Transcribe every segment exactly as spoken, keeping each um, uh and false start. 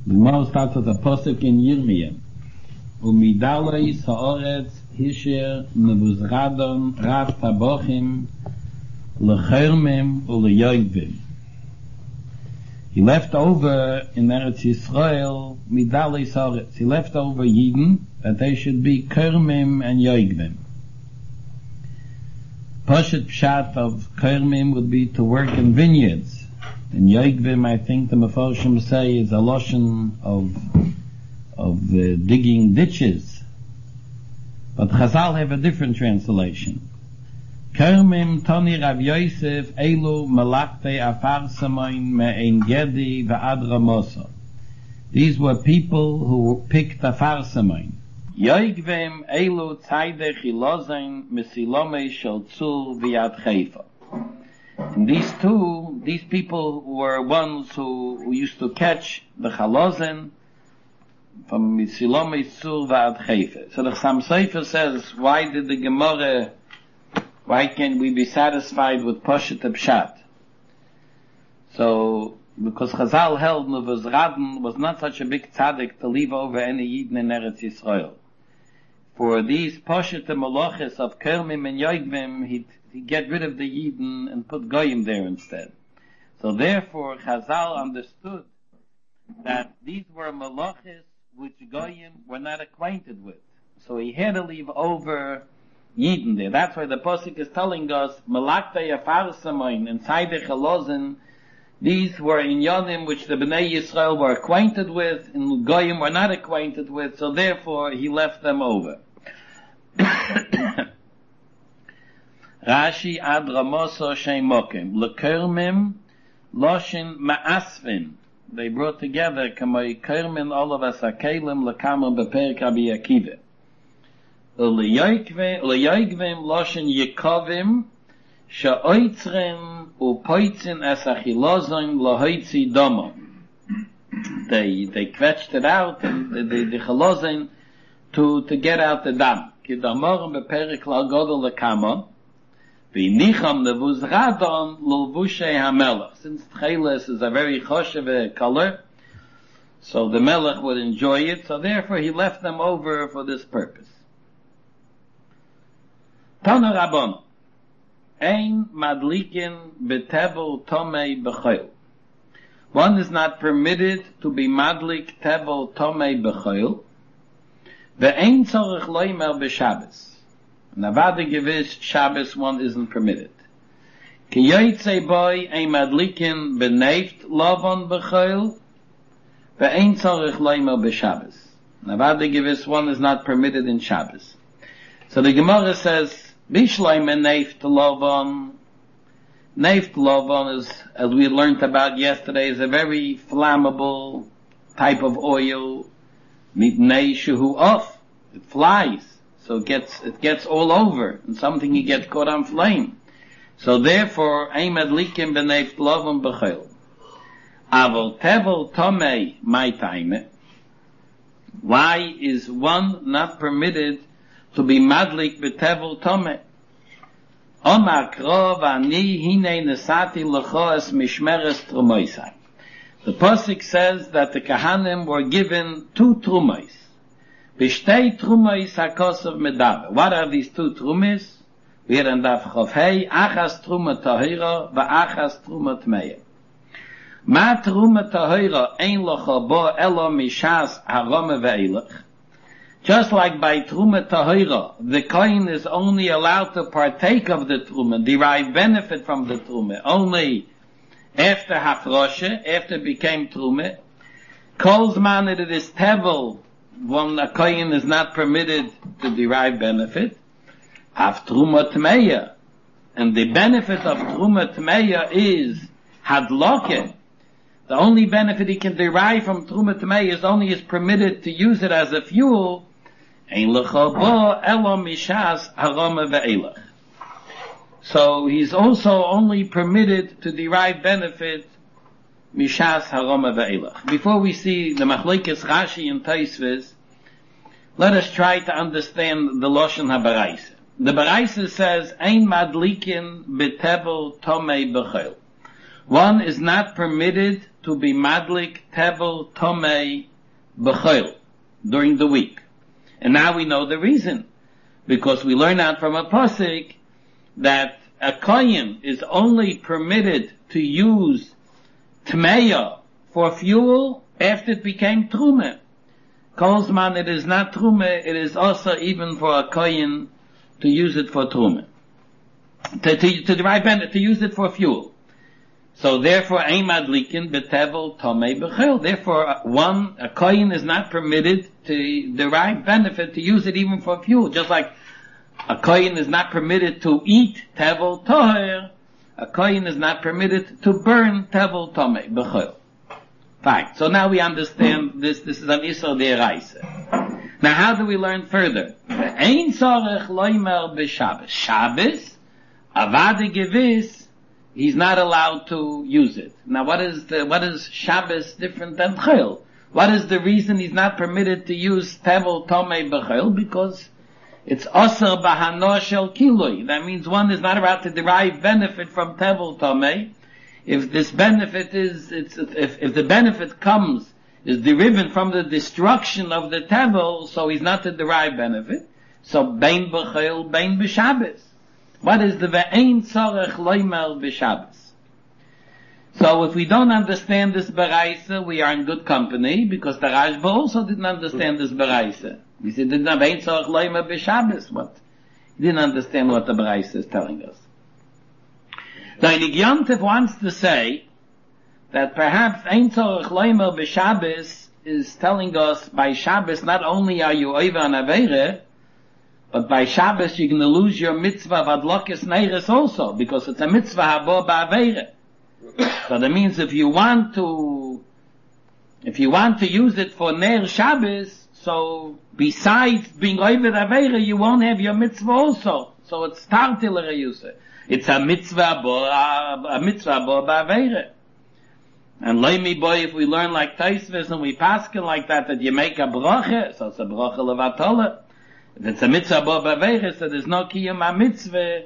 The most starts with a posuk in Yirmiyah. Umidalei sa'oretz hisher nevuzradon rav tabochim lechermim uleyoivim. He left over in Eretz Yisrael midalei sa'oretz. He left over Yidden that they should be kermim and yoigvim. Poshet pshat of kermim would be to work in vineyards. And yoigvim, I think the Mefarshim say, is a lotion of of uh, digging ditches. But Chazal have a different translation. Kermim Toni Rav Yosef Elu Malachte Afar Samoin Me'en Gedi Va'ad Ramosa. These were people who picked Afar Samoin. Yoigvim Elu Tzayde Chilozain Mesilome Shel Tzur V'yad Chayfa. And these two, these people were ones who, who used to catch the chalozen from Misilom Yitzur V'ad Chayfa. So the Chassam Sofer says, why did the Gemara, why can't we be satisfied with Poshet Pshat? So, because Chazal held Nevuzradon was not such a big tzaddik to leave over any Yidden in Eretz Yisrael. For these Poshet Moloches of Kermim and Yoigvim, he he get rid of the Yidden and put Goyim there instead. So therefore, Chazal understood that these were Moloches which Goyim were not acquainted with. So he had to leave over Yidden there. That's why the Posuk is telling us, Malakta Yafar Samoin and Saide Chalozen, these were in Yonim which the Bnei Yisrael were acquainted with, and Goyim were not acquainted with, so therefore he left them over. Rashi ad Ramoso Sheimokim Lekermim Loshin Ma'asvin. They brought together Kamei Kermin Olav Asakelim Lekamim Beperik Rabbi Akiva. Leyoigvim Loshin Yekovim Sha'oitzrim Upoitzin Asachilozim Lahoitzi Domon. They they quetched it out and the the, the chalozim to to get out the dam. Kidamorim Beperik Lagodol Lekamon. V'nicham nevuzradon l'lvushay hamelech. Since tcheles is a very choshev color, so the melech would enjoy it, so therefore he left them over for this purpose. Tana Rabban, ein madlikin betevel tomei b'choil. One is not permitted to be madlik tevel tomei b'choil. Ve'ein tzorich loimer b'Shabbos. Navada Gevish Shabbos one isn't permitted. Ki yoytzei boy ein madlikin beneift lovon b'choil ve'ein tzorich loimer b'Shabbos. Navada Gevish one is not permitted in Shabbos. So the Gemara says, Bishloim and neift lovon. Neift lovon is, as we learned about yesterday, is a very flammable type of oil. Mitnei shehu off. It flies. So it gets, it gets all over, and something you get caught on flame. So therefore, ein madlikim b'neift lovon b'choil. Avol tevel tomei my time. Why is one not permitted to be madlik b'tevel tomei? Omar krov ani hinei nesati l'choas mishmeres trumoisai. The Pasuk says that the Kahanim were given two trumois. Bishtei trumais hakosov medaber. What are these two trumis? We had in Daf Chof Hei, achas truma tahira, va'achas truma tmeya. Ma truma tahira ein locha bo elo mishas harome ve'elech. Just like by truma tahira, the kohen is only allowed to partake of the truma, derive benefit from the truma, only after hafroshe, after it became truma. Kol zman it is tevel, when a kohen is not permitted to derive benefit, have truma tmeya, and the benefit of truma tmeya is hadloke. The only benefit he can derive from truma tmeya is only is permitted to use it as a fuel. Ein lecha bo elo mishas harome ve'elech. So he's also only permitted to derive benefit mishas harome ve'elech. Before we see the machlekes Rashi and Tosfos, let us try to understand the Loshen HaBaraisa. The Baraisa says, ein madlikin betevel tomei b'choil. One is not permitted to be madlik tevel tomei b'choil during the week. And now we know the reason. Because we learn out from a pasuk that a kohen is only permitted to use tmeya for fuel after it became truma. Kolzman, it is not truma, it is also even for a kohen to use it for truma. To, to, to derive benefit, to use it for fuel. So therefore, ein madlikin betevel tomei b'chil. Therefore, one, a kohen is not permitted to derive benefit to use it even for fuel. Just like a kohen is not permitted to eat tevel toher, a kohen is not permitted to burn tevel tomei b'chil. Fine. So now we understand this. This is an isur d'oraisa. Now, how do we learn further? Ein tzorech loimer b'Shabbos. Shabbos, avade gevis. He's not allowed to use it. Now, what is the what is Shabbos different than Chil? What is the reason he's not permitted to use tevel tomei b'chil? Because it's aser b'hano shel kiloi. That means one is not allowed to derive benefit from tevel tomei. If this benefit is, it's, if, if the benefit comes, is derived from the destruction of the tevel, so he's not to derive benefit. So, bein b'chil, bein b'Shabbos. What is the ve'ein tzorech loimer b'Shabbos? So if we don't understand this beraisa, we are in good company, because the Rashba also didn't understand this beraisa. He said, didn't have ve'ein tzorech loimer b'Shabbos. What? He didn't understand what the beraisa is telling us. Now, Yontif wants to say that perhaps ein tzorech loimer b'Shabbos is telling us by Shabbos not only are you over an aveire, but by Shabbos you're going to lose your mitzvah of adlokes neiros also, because it's a mitzvah habo ba'aveire. So that means if you want to, if you want to use it for ner Shabbos, so besides being over aveire, you won't have your mitzvah also. So it's tartiller use. It's a mitzvah bo, a mitzvah bo ba'aveire. And leimi boy, if we learn like Taisvis and we paskin like that, that you make a bracha, so it's a bracha levatola. If it's a mitzvah bo b'aveire, so there's no kiyum a mitzvah.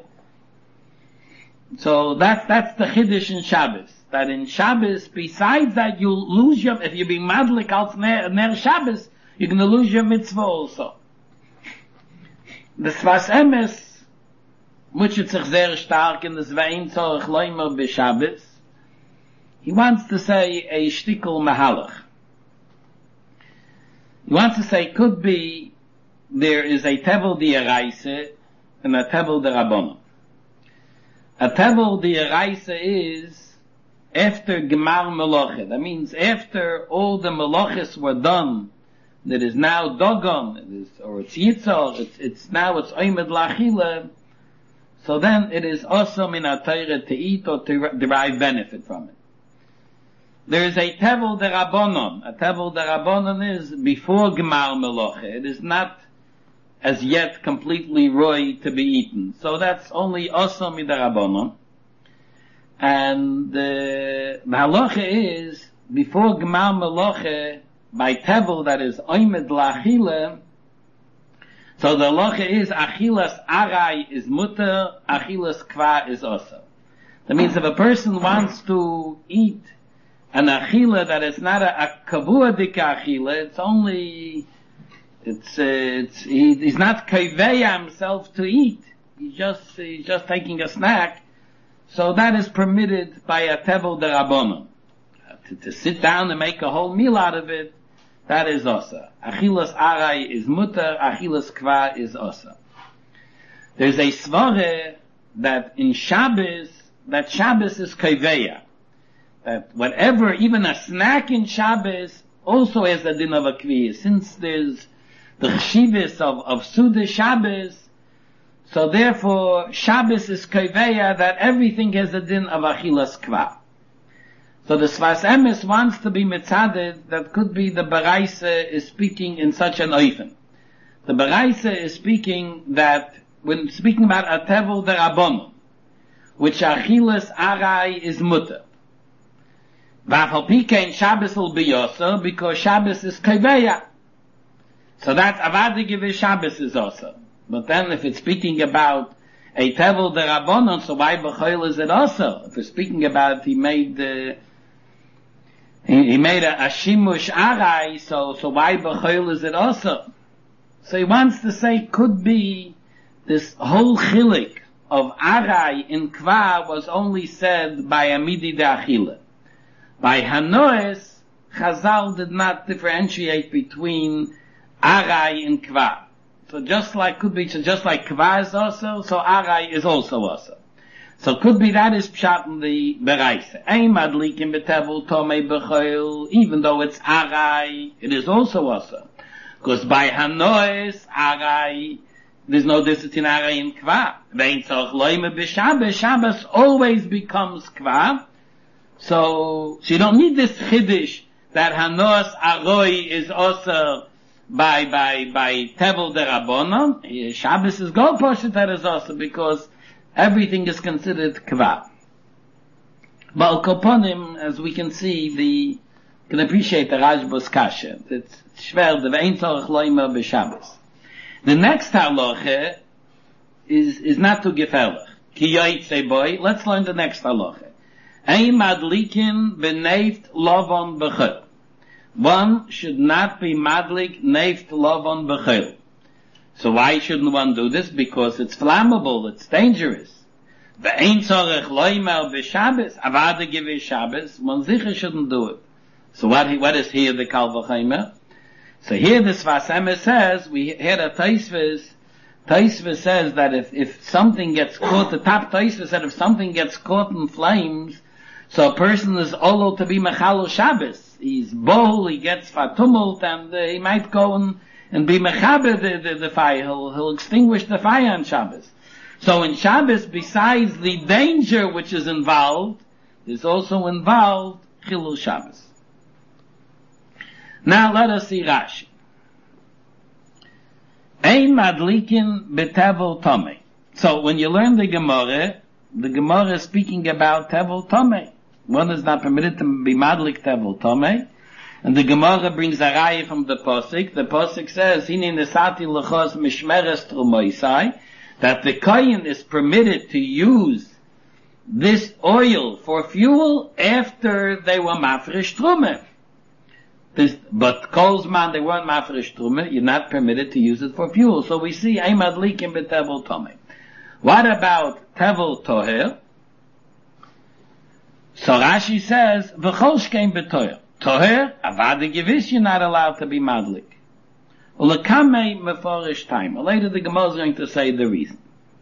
So that's, that's the chiddush in Shabbos. That in Shabbos, besides that you lose your, if you be madlik als ner, ner Shabbos, you're gonna lose your mitzvah also. The Sfas Emes, which is sich sehr stark in this ve'ein tzorech loimer b'Shabbos, he wants to say a shtickle mahalach. He wants to say, could be, there is a tevel d'oraisa and a tevel d'rabbanan. A tevel d'oraisa is after gemar meloche. That means after all the meloches were done, that is now dogon, it is, or it's yitzor, it's, it's now it's oimed lachila. So then it is also min atayre to eat or to derive benefit from it. There is a tevel d'rabbanan. A tevel d'rabbanan is before gemar meloche. It is not as yet completely roy to be eaten. So that's only also midarabonon. And the halacha is, before Gmar Meloche, by tevel that is oimed lachile, so the halacha is, achilas arai is mutter, achilas kva is also. That means if a person wants to eat an achila that is not a, a kavua dika achila, it's only, It's, uh, it's, he, he's not kaiveya himself to eat. He's just, he's just taking a snack. So that is permitted by a tevel d'rabbanan. Uh, to, to sit down and make a whole meal out of it, that is osa. Achilas arai is mutter, achilas kva is osa. There's a svare that in Shabbos, that Shabbos is kaiveya. That whatever, even a snack in Shabbos, also has a din of a kvi. Since there's the chshivas of, of Suda Shabbos, so therefore Shabbos is kaiveya that everything has a din of achilas kva. So the Sfas Emes wants to be mitzaded that could be the Baraisa is speaking in such an oifen. The Baraisa is speaking that when speaking about a tevel d'rabbanan, which achilas arai is mutter. V'afal pikein Shabbos will be yoser because Shabbos is kaiveya. So that's avadi give Shabbos is also. But then if it's speaking about a tevel d'rabbanan, so why b'choil is it also? If it's speaking about he made the, He, he made a, a shimush arai, so, so why b'choil is it also? So he wants to say, could be this whole chilik of arai in kva was only said by amidi de'achila. By hanoes, Chazal did not differentiate between arai and kva. So just like, could be, so just like kva is also, so arai is also also. So could be that is pshat in the bereise. Ein madlikin betevel tomei b'choil, even though it's arai, it is also also. Because by hanoes, arai, there's no difference in arai and kva. Vein tzorch loime b'Shabbos, Shabbos always becomes kva. So, so you don't need this chiddush that hanos aroi is also by, by, by tevel derabonon. Shabbos is go poshet that is also because everything is considered kva. But al koponim, as we can see, the, can appreciate the Rashba's kasha. It's schwer, the ve'ein tzorach loimer b'Shabbos. The next halacha is, is not too gefährlich. Ki yoytze boy, let's learn the next halacha. Ein madlikin beneift lovon b'chol. One should not be madlik neift lovon b'chol. So why shouldn't one do this? Because it's flammable, it's dangerous. Ve'ein tzorech loimer b'Shabbos, avada give Shabbos, one sicher shouldn't do it. So what, what is here the Kal V'chomer? So here the Sfas Emes says, we had a Taisvis, Taisvis says that if, if something gets caught, the top Taisvis said if something gets caught in flames, so a person is olo to be mechalo Shabbos. He's bold, he gets fatumult, and uh, he might go and, and be mechaber the, the, the fire. He'll, he'll extinguish the fire on Shabbos. So in Shabbos, besides the danger which is involved, is also involved chilul Shabbos. Now let us see Rashi. Ein madlikin betevel tomei. So when you learn the Gemara, the Gemara is speaking about tevel tomei. One is not permitted to be madlik tevel tomei. And the Gemara brings a raya from the Posik. The Posik says, Hini nesati lechos mishmeres trumoisai, that the kohen is permitted to use this oil for fuel after they were mafresh trumah. This, but kolzman they weren't mafresh trumah, you're not permitted to use it for fuel. So we see ein madlikin betevel tomei. What about tevel toher? So Rashi says, v'chol shkein betoher. Toher, avada gewiss, you're not allowed to be madlik. Ulekamei meforish time. Later the Gemara is going to say the reason.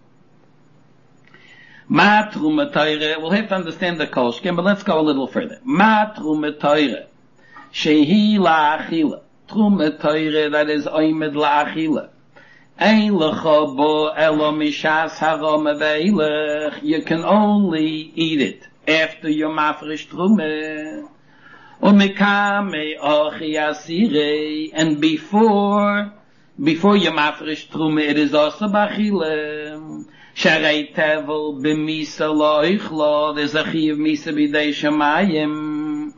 Ma truma toire, we'll have to understand the kol shkein, but let's go a little further. Ma truma toire, shehi la'achila. Truma toire, that is oimed la'achila. Ein lecha bo elo mishas harom ve'ilech. You can only eat it after your mafresh truma. Umekame ochi asire, and before, before your mafresh truma, it is also bachile. Sharei tevel b'misa loichlo, there's a chiv misa b'dei shamayim.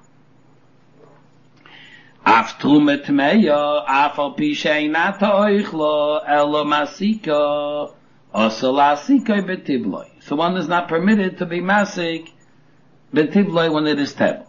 Af truma tmeya, af al pi she'inat oichlo, elo masika, also lasika b'tivloi. So one is not permitted to be masik b'tivloi when it is tevel.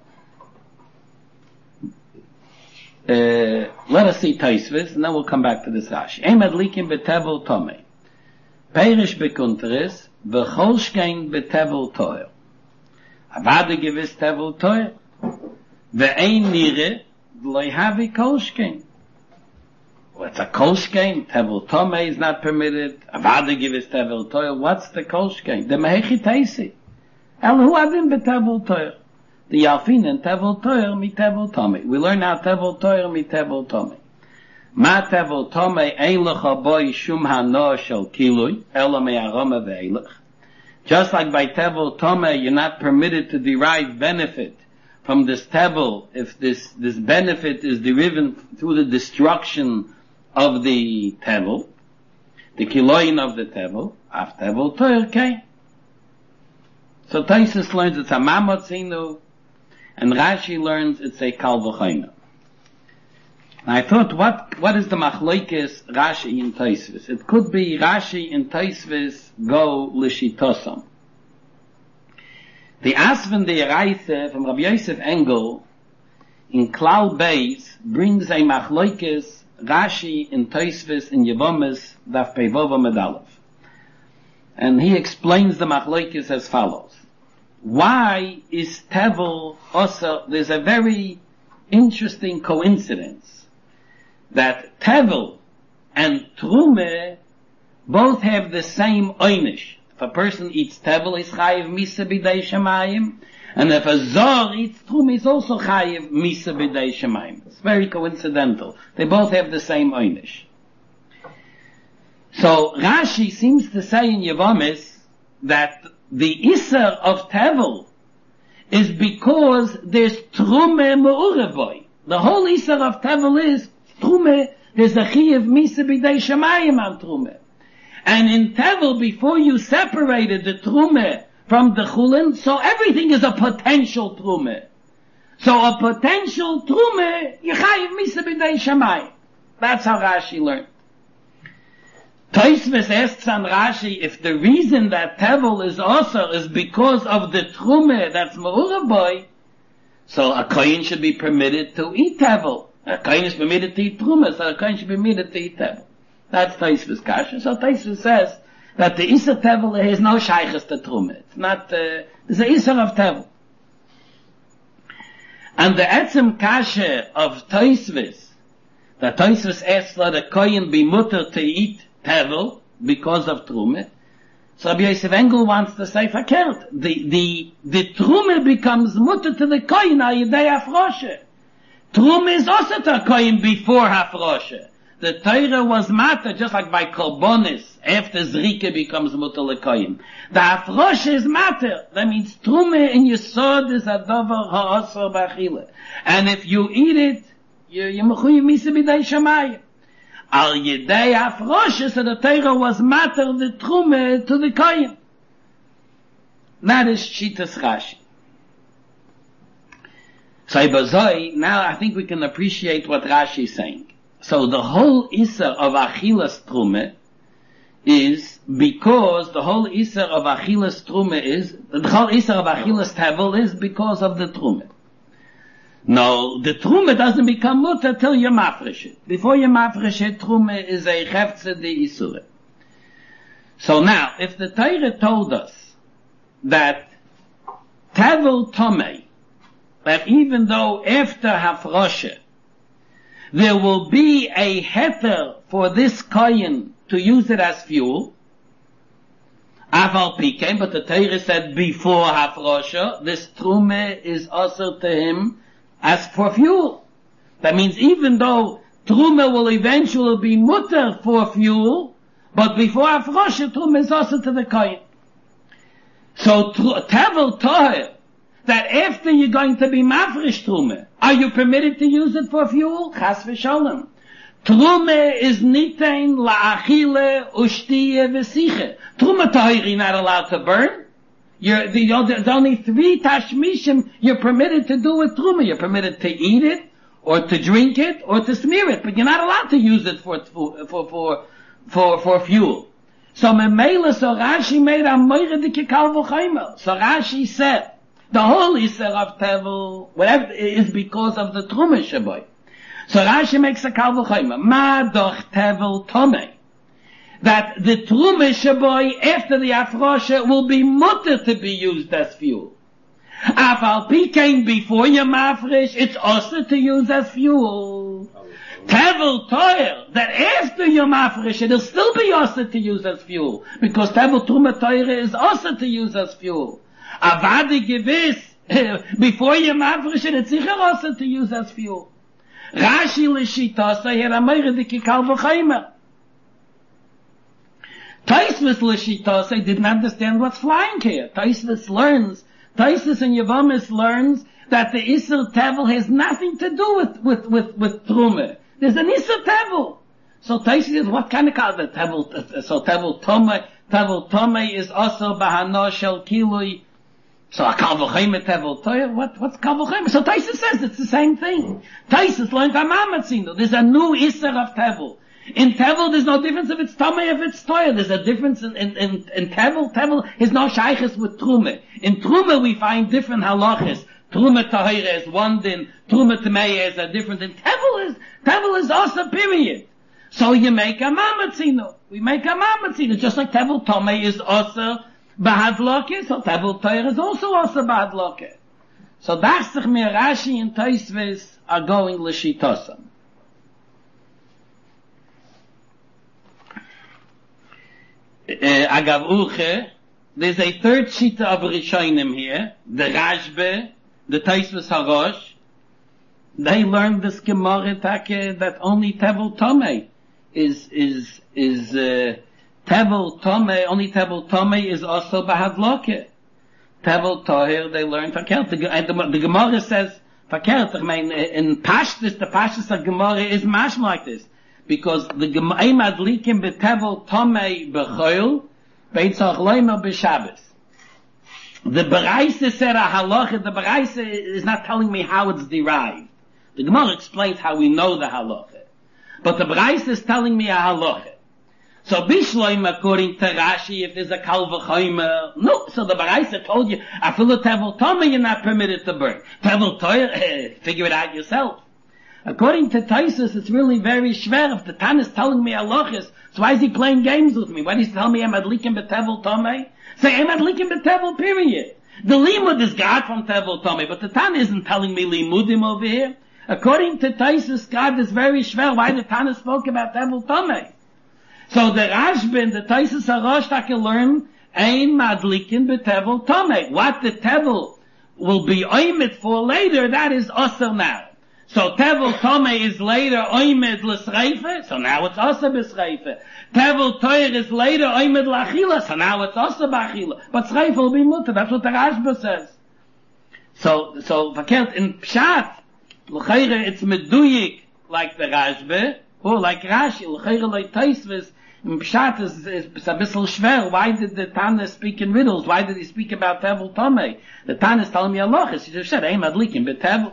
Uh, let us see Taisvis, and then we'll come back to this Rashi. Ein madlikin betevel tomei. Perish bekunteris, v'chol shkein betevel toher. Avada gewiss tevel toher. Ve'ein nire, v'loi havi kol shkein. Well, it's a kol shkein. Tevel tomei is not permitted. Avada gewiss tevel toher. What's the kol shkein? The mehechi teisi. El hu adin betevel toher. The Yalfinen tevel toyer mi tevel tomei. We learn now tevel toyer mi tevel tomei. Ma tevel tomei ein lecha boi shum hano shel kilui ela me'aroma ve'elech. Just like by tevel tomei, you're not permitted to derive benefit from this tevel if this this benefit is derived through the destruction of the tevel, the kiloin of the tevel. Af tevel toyer kei. So Taisus learns it's a mamotzinu. And Rashi learns it's a kal v'chomer. I thought, what what is the machlokes Rashi in Taisvis? It could be Rashi in Taisvis go l'shitosam. The Asvan de Yeraithe from Rabbi Yosef Engel in Klal Beis brings a Machloikes Rashi in Tosfos in Yevomis Daf Pevova Medalev. And he explains the Machloikes as follows. Why is Tevel also, there's a very interesting coincidence that Tevel and Trume both have the same oynish. If a person eats Tevel, he's chayiv misa b'dei shemayim, and if a Zor eats Trume, he's also chayiv misa b'dei shemayim. It's very coincidental. They both have the same oynish. So Rashi seems to say in Yevomis that the Isser of Tevel is because there's Trume me'urevoy. The whole Isser of Tevel is Trume, there's a Chiyev Misa B'dei Shemayim on Trume. And in Tevel, before you separated the Trume from the Chulin, so everything is a potential Trume. So a potential Trume, you Chayev Misa B'dei Shemayim. That's how Rashi learned. Tosfos asks on Rashi if the reason that Tevel is also is because of the Trume that's Me'uraboy, so a Kohen should be permitted to eat Tevel. A Kohen is permitted to eat Trume, so a Kohen should be permitted to eat Tevel. That's Tosfos Kasha. So Tosfos says that the Isser Tevel has no shaychus to Trume. It's not, uh, it's the Isser of Tevel. And the Etzem Kasha of Tosfos, that Tosfos asks that a Kohen be mutter to eat Tevel, because of Trume. So Rabbi Yosef Engel wants to say verkehrt. The, the, the Trume becomes mutter to the Kohen al yedei hafroshe. Trume is also to a Kohen before hafroshe. The Torah was matter, just like by Korbonis, after Zrike becomes mutter le Kohen. The hafroshe is matter. That means Trume in Yesod is a dover ha'asor b'achile. And if you eat it, you, you mechuyev misa b'dei shamayim. Al yedei hafroshe, so the Torah was matter the Trume to the Kohen. That is Shitas Rashi. So Ibazoi, now I think we can appreciate what Rashi is saying. So the whole Isser of Achilas Trume is because the whole Isser of Achilas Trume is, the whole Isser of Achilas Tevel is because of the Trume. No, the Trume doesn't become mutter till you mafresh it. Before you mafresh it, Trume is a chefze de Isure. So now, if the Torah told us that Tevel Tomei, that even though after Hafroshe, there will be a heter for this Kohen to use it as fuel, Aval Pikein, but the Torah said before Hafroshe, this Trume is also to him as for fuel. That means even though Trume will eventually be mutter for fuel, but before Hafroshe, Trume is also to the Kohen. So Tevel Toher, that after you're going to be mafresh Trume, are you permitted to use it for fuel? Chas v'sholem. Trume is nitain la'achile ushtiye v'siche. Trume Toher you're not allowed to burn. You're, the, you're, there's only three tashmishim you're permitted to do with Truma. You're permitted to eat it, or to drink it, or to smear it, but you're not allowed to use it for, for, for, for, for fuel. So Memela, so Rashi made a moire de kikal v'chayma. So Rashi said, the whole Isser of Tevel, whatever, is because of the Truma Shaboy. So Rashi makes a kal v'chayma. Ma doch Tevel Tomei. That the Trume Shaboy after the Afrosha will be mutter to be used as fuel. Aval Pikein before your mafresh, it's also to use as fuel. Tevel Toyer, that after your mafresh, it'll still be also to use as fuel. Because Tevel Trume Toyer is also to use as fuel. Avadi Gewiss, before your mafresh, it's sicher also to use as fuel. Rashi Lishita, so here Amayre de Kikal V'chaymer. Tosfos L'shitosei didn't understand what's flying here. Tosfos learns, Tosfos and Yevomis learns that the Isser Tevel has nothing to do with, with, with, with Trume. There's an Isser Tevel. So Tosfos says, what kind of call the Tevel, so Tevel Tome, Tevel Tome is also Bahano Shel Kilui. So a Kal V'chaymer Tevel Toyer, what, what's Kal V'chaymer? So Tosfos says it's the same thing. Tosfos learned Amatzino. There's a new Isser of Tevel. In Tevel, there's no difference if it's Tomei, if it's Toyer. There's a difference in, in, in, in Tevel. Tevel is no shaychus with Trume. In Trume, we find different halachas. Truma Tahira is one din, Truma Tameya is a different din. Tevel is, Tevel is also period. So you make a mamatzino. We make a mamatzino, just like Tevel Tome is also Bahadloke, so Tevel Tahira is also also Bahadloke. So that's the mir Rashi and Tosfos are going l'shitosam. Agav Uche, there's a third shita of Rishonim here, the Rashbe, the Tosfos Harosh. They learned this Gemara take that only Tevel Tome is is is uh, Tevel Tome, only Tevel Tome is also Bahadloke. Tevel Tahir, they learn Fakert. The, the, the Gemara says Fakert. I mean, in Pashtus, the Pashtus of Gemara is mash like this. Because the Gemara, Madlikim beTevel Tomei B'choil, Beitzach Loimer B'Shabbos. The Beraisa said a halacha, the Beraisa is not telling me how it's derived. The Gemara explains how we know the halacha. But the Beraisa is telling me a halacha. So Bishloim, according to Rashi, if there's a Kal V'chomer, no, so the Beraisa told you, Afilu Tevel Tomei, you're not permitted to burn. Tevel Toyer, figure it out yourself. According to Tosfos, it's really very schwer. If the Tan is telling me halachas, so why is he playing games with me? Why does he tell me I'm adlikim betevel tomei? Say I'm adlikim betevel, period. The limud is God from tevel tomei, but the Tan isn't telling me limudim over here. According to Tosfos, God is very schwer. Why the Tan spoke about tevel tomei? So the Rashbin, the Tosfos Harosh, I can learn ein madlikim betevel tomei. What the tevel will be oimid for later, that is also now. So Tevel Tome is later Oimed L'Sreife, so now it's also B'Sreife. Tevel Toyer is later Oimed L'Achila, so now it's also B'Achila. But Sreife will be Mutter, that's what the Rashba says. So, so, verkehrt, in Pshat, L'Cheire, it's Meduyik, like the Rashba, or like Rashi, L'Cheire like Tosfos, in Pshat is, is, is a bissel schwer. Why did the Tana speak in riddles? Why did he speak about Tevel Tome? The Tana is telling me halachas. He just said, Ein Madlikim B'Tevel.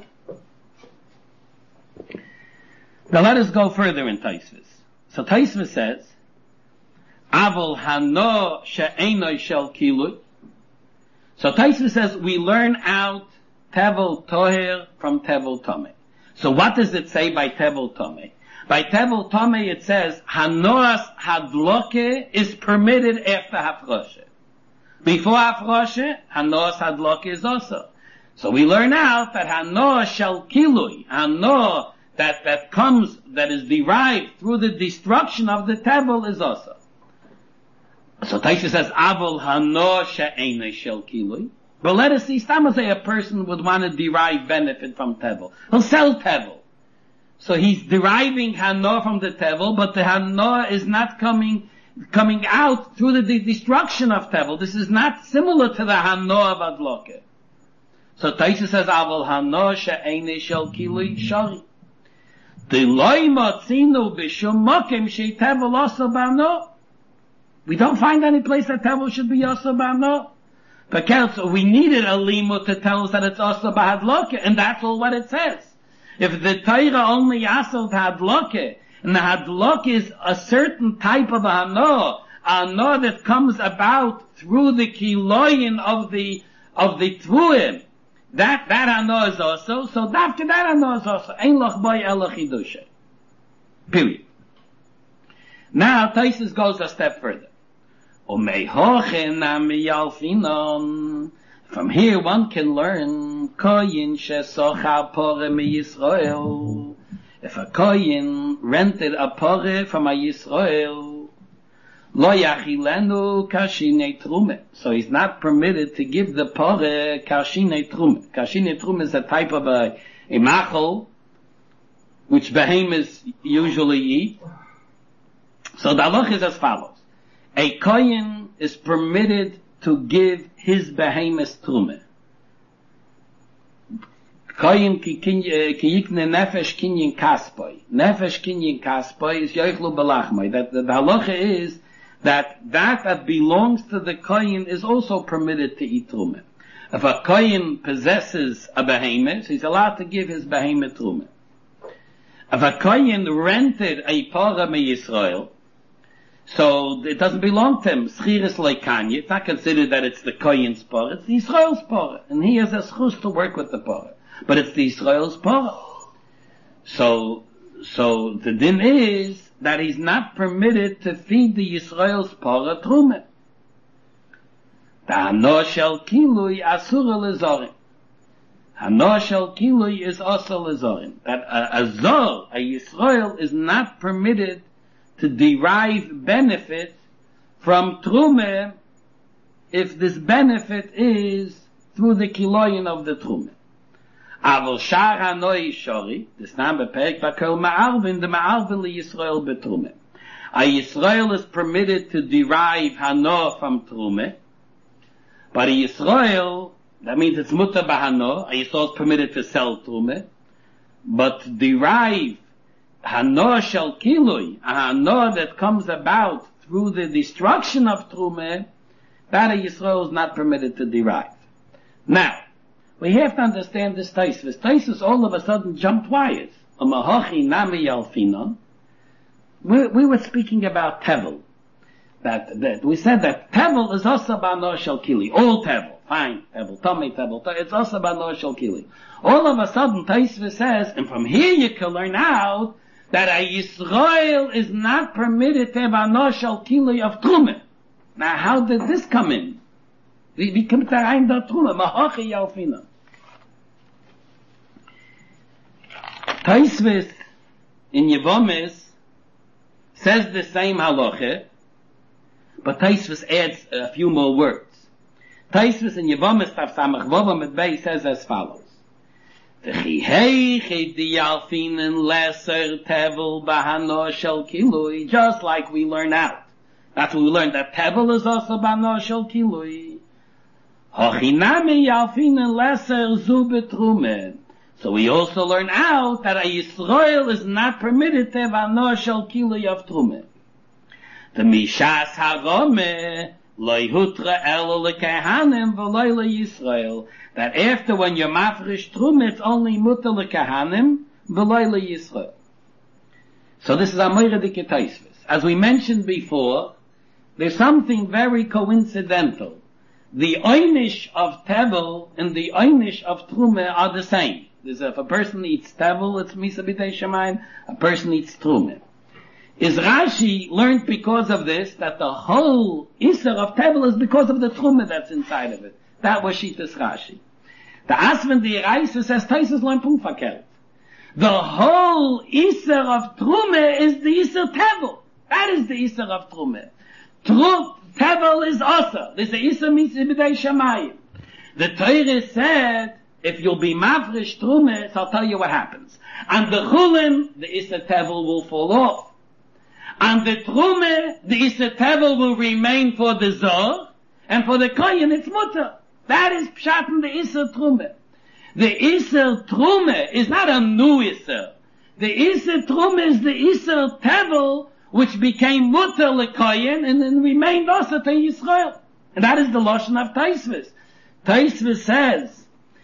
Now let us go further in Tosfos. So Tosfos says, Avol hano she'enoi shel kilui. So Tosfos says, we learn out Tevel Toher from Tevel Tome. So what does it say by Tevel Tome? By Tevel Tome it says, Hanoas hadloke is permitted after Hafroshe. Before Hafroshe, Hanoas hadloke is also. So we learn out that Hanoah shel kilui, Hanoah that, that comes, that is derived through the destruction of the Tevel is also. So Tosfos says, Avol Hanoah she'enoi shel kilui. But let us see, Stama say a person would want to derive benefit from Tevel. He'll sell Tevel. So he's deriving Hanoah from the Tevel, but the Hanoah is not coming, coming out through the de- destruction of Tevel. This is not similar to the Hanoah of Adloke. So Tosfos says, Avol Hanoah she'enoi shel kilui shari. The loy motzinu b'shum mokem shei Tevel also b'ano. We don't find any place that Tevel should be also b'ano. But so we needed a limud to tell us that it's also b'hadloke, and that's all what it says. If the Torah only yasel hadloke, and the hadloke is a certain type of hanoah, a hanoah that comes about through the kiloyin of the of the tvuim, that that hanoah is also. So after that hanoah is also ein loch boy ela chidusha. Period. Now Tosfos goes a step further. From here one can learn koyin shesocha pore mi Yisrael. If a koyin rented a pore from a Yisrael, lo yachilenu kashine trume. So he's not permitted to give the pore kashine trume. Kashine trume is a type of a, a machol, which behemoths usually eat. So the halach is as follows. A koyin is permitted to give his behemoth trume. Koyin ki yikne nefesh kinyin kaspoy. Nefesh kinyin kaspoy is yoichlu belachmai. That the halacha is that that that belongs to the koyin is also permitted to eat trume. If a koyin possesses a behemoth, he's allowed to give his behemoth trume. If a koyin rented a parah me Yisrael, So it doesn't belong to him. Schiris leikanya. It's not considered that it's the Kohen's parah. It's the Yisrael's parah. And he has a schus to work with the parah. But it's the Yisrael's parah. So, so the din is that he's not permitted to feed the Yisrael's parah trumah. The hano shel kilui asura lezorim. Hano shel kilui is also lezorim. That a, a zor, a Yisrael, is not permitted to derive benefit from trumah if this benefit is through the kiloyin of the trumah. Aval shar hanoi shori, this nam beperek bakel ma'arvin, the ma'arvin li Yisrael betrumah. A Yisrael is permitted to derive hano from trumah, but a Yisrael, that means it's mutter bahano, a Yisrael is permitted to sell trumah, but to derive hano shel kilui, a hano that comes about through the destruction of trumah, that a Yisrael is not permitted to derive. Now, we have to understand this Taisvis. Taisvis all of a sudden jumped wires. A mahochi nami yalfinon. We, we were speaking about tevel. That, that, we said that tevel is also bano shel kili. All tevel. Fine. Tevel. Tomei tevel. It's also bano shel kili. All of a sudden Taisvis says, and from here you can learn out that a Yisrael is not permitted to have bano shel kili of trumah. Now how did this come in? Wie, wie kommt da rein da trumah? Mahochi yalfinon. Taisvis in Yevomis says the same halacha, but Taisvis adds a few more words. Taisvis in Yevomis Tav Samach Vova mit Bei says as follows: V'chihei di yalfinen lesser tevel bahano shel kilui, just like we learn out. That's what we learned, that tevel is also bahano shel kilui. Hochinami yalfinen lesser zu betrumen. So we also learn out that a Yisrael is not permitted to have hano shel kilui of trumah. The mishas harome loy hutra elo lekehanim v'loy leYisrael. That after when you're mafresh trumah, it's only muter lekehanim v'loy leYisrael. So this is a moira dike Taisvis. As we mentioned before, there's something very coincidental. The oynish of tevel and the oynish of trumah are the same. There's a, if a person eats tevel, it's misa b'tei shemayim. A person eats trumah. Is Rashi learned because of this that the whole iser of tevel is because of the trumah that's inside of it? That was Shitas Rashi. The Asvan the Raisa says Taisus learned Pumfakelt. The whole iser of trumah is the iser tevel. That is the iser of trumah. Trum, tevel is also. This is iser misa b'tei shemayim. The Torah said, if you'll be mavrish trumah, so I'll tell you what happens. And the chulim, the Issa Tevel will fall off. And the trumah, the Issa Tevel will remain for the Zor, and for the Kohen it's mutter. That is pshat in the Issa Trumah. The Issa Trumah is not a new Issa. The Issa Trumah is the Issa Tevel, which became mutter lekoyen, and then remained also to Yisrael. And that is the Lashon of Taisvis. Taisvis says,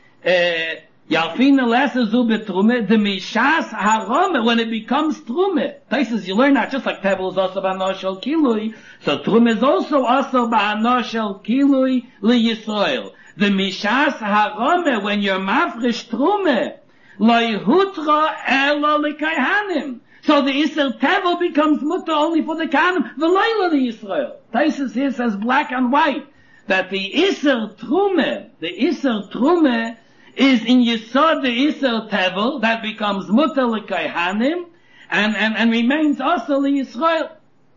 Yalfina lesser zu betrume, the mishas harome, when it becomes trume. Taisvis, you learn that just like tevel is also ba'ano shel kilui, so trume is also also ba'ano shel kilui li Yisrael. The mishas harome, when you're mafresh trume, lo hutra elo lekayhanim. So the Isser Tevel becomes mutter only for the Kahanim, v'layla the Yisrael. Taisvis here says black and white, that the Isser Trume, the Isser Trume, is in Yisod the Isser Tevel, that becomes mutter l'kayhanim, and, and, and remains also the Yisrael.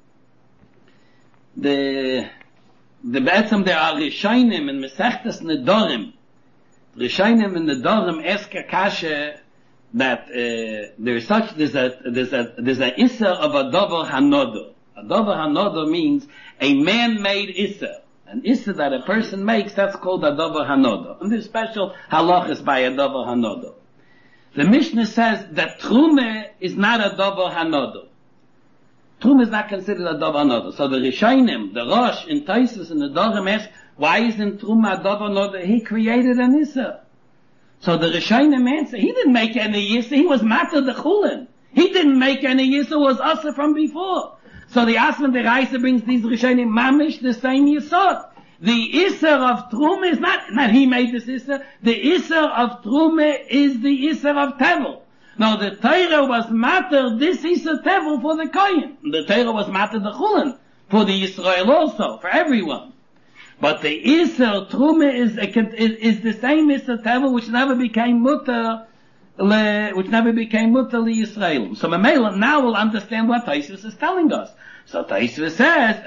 The, the Be'etzem there are Rishayim and Mesechtes Nedorim. Rishayim and Nedorim ask a kasha that, uh, there's such, there's a, there's a, there's a Isser of a Dover Hanodo. A Dover Hanodo means a man-made Isser. An Issa that a person makes, that's called a Dover Hanodo. And there's special halachas by a Dover Hanodo. The Mishnah says that Trumah is not a Dover Hanodo. Trumah is not considered a Dover Hanodo. So the Rishonim, the Rosh, in Taisvis and the Dorim ask, why isn't Trumah a Dover Hanodo? He created an Issa. So the Rishonim answer, he didn't make any Issa, he was Matter the Chulin. He didn't make any Issa, was Asa from before. So the Asman the Reise brings these Rishonim mamish the same Yisod. The Isser of Truma is not, not he made this Isser. The Isser of Truma is the Isser of Tevel. Now the Torah was matter this Isser Tevel for the Kohen. The Torah was matter the Chulin for the Yisrael also, for everyone. But the Isser Truma is, is, is the same Isser Tevel which never became mutter, which never became mutter li Yisrael. So Mamela now will understand what Tosfos is telling us. So Tosfos says,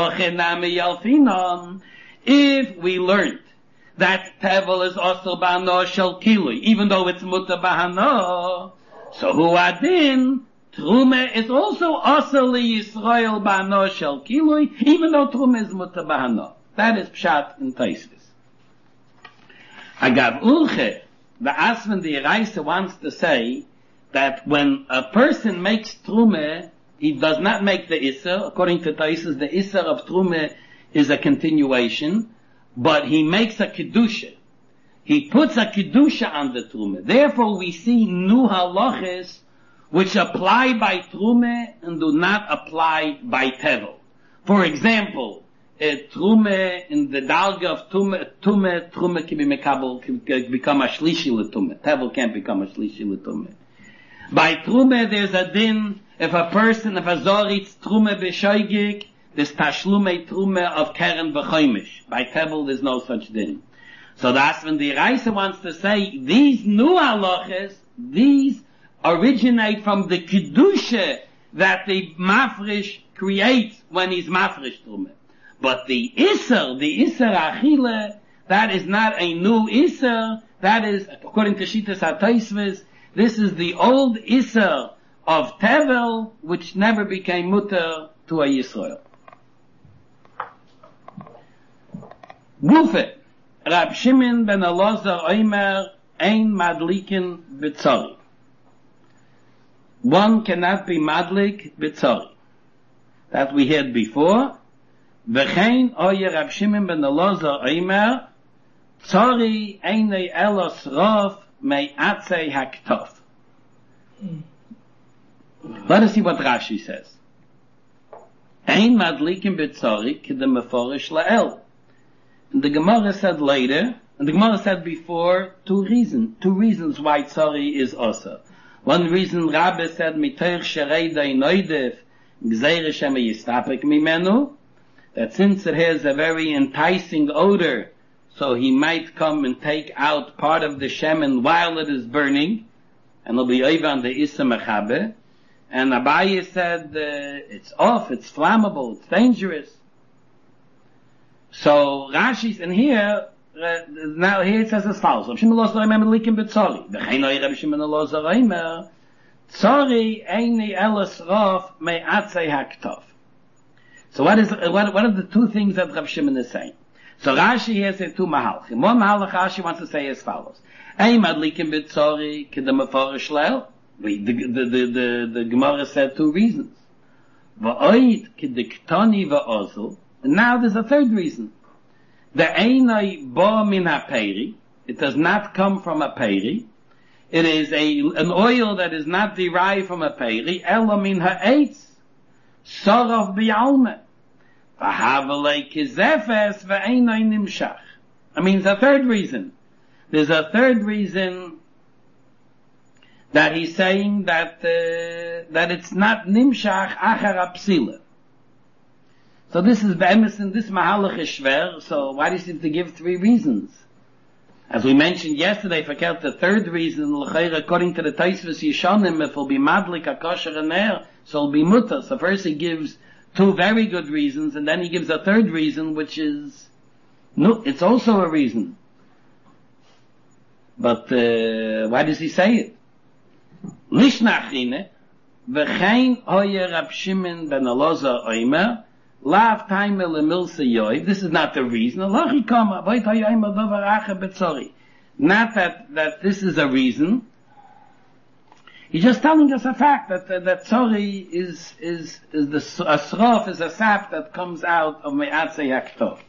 if we learned that Tevel is also b'hano shel kilui, even though it's mutter b'hano, so hu adin, Truma is also also li Yisrael b'hano shel kilui, even though Truma is mutter b'hano. That is pshat in Tosfos. Agav ulche, the Asman the Reise wants to say that when a person makes Truma, he does not make the Isser. According to Tosfos, the Isser of Truma is a continuation, but he makes a Kedusha. He puts a Kedusha on the Truma. Therefore, we see new halachas which apply by Truma and do not apply by Tevel. For example, a Truma in the Dalga of Truma, Truma, Truma can be mekabel, can become a Shlishi l'Truma. Tevel can't become a Shlishi l'Truma. By Truma, there's a din, if a person, if a Zoritz Truma b'shoigig, there's Tashlume Truma of Keren v'choimish. By Tevel, there's no such din. So that's when the Reise wants to say, these new halachas, these originate from the Kedusha that the Mafresh creates when he's Mafresh Truma. But the Isser, the Isser Achille, that is not a new Isser, that is, according to Shittas HaTosfos, this is the old Isser of Tevel, which never became mutter to a Yisrael. Gufe, Rab Shimon ben Elazar Omer, ein madlikin b'tzori. One cannot be madlik b'tzori. That we heard before. V'chein oye Rab Shimon ben Elazar Omer, tzori einei elos rov mei atzei haktof. Let us see what Rashi says. Ein madlikin b'tzori k'dem meforish la'el. And the Gemara said later, and the Gemara said before, two reasons, two reasons why tzori is also. One reason Rabbi said, mitoich sherei dei noidef, gzeire shema yistapek mimenu, that since it has a very enticing odor, so he might come and take out part of the shemen while it is burning, and it'll be over on the Issa Mechabe. And Abaye said, uh, it's off, it's flammable, it's dangerous. So Rashi's in here, uh, now here it says as follows. Reb Shimon Elazar Omer madlikin b'tzori. V'chein oy Reb Shimon Elazar Omer, tzori eini elos rov me'atzei haktof. So what is, what, what are the two things that Reb Shimon is saying? So Rashi here says two mahalchim. One mahalach Rashi wants to say as follows. Ein madlikin b'tzori k'dem meforish le'el. The, the, the, the, the Gemara said two reasons. V'oid k'diktoni v'ozel. And now there's a third reason. The einai bo min ha-peri. It does not come from a peri. It is a, an oil that is not derived from a peri. Ela min ha-eitz. Sorov bi'alme. V'havelei kizefes v'einai nimshach. I mean, the third reason. There's a third reason that he's saying that, uh, that it's not nimshach achar apsila. So this is be'emes, this mahalach is shver, so why do you seem to give three reasons? As we mentioned yesterday, if I count the third reason, according to the Tosfos Yishonim, if it'll be madlik, a kosher, and air, so it'll be mutter. So first he gives two very good reasons, and then he gives a third reason, which is, no, it's also a reason. But, uh, why does he say it? Lishnachine, v'chein hoye Rab Shimon ben Elazar Omer, lav taime lemilse yoiv. This is not the reason. Not that, that this is a reason. He's just telling us a fact that, uh, that tzori is, is, is the, a srof is a sap that comes out of me'atzei haktof.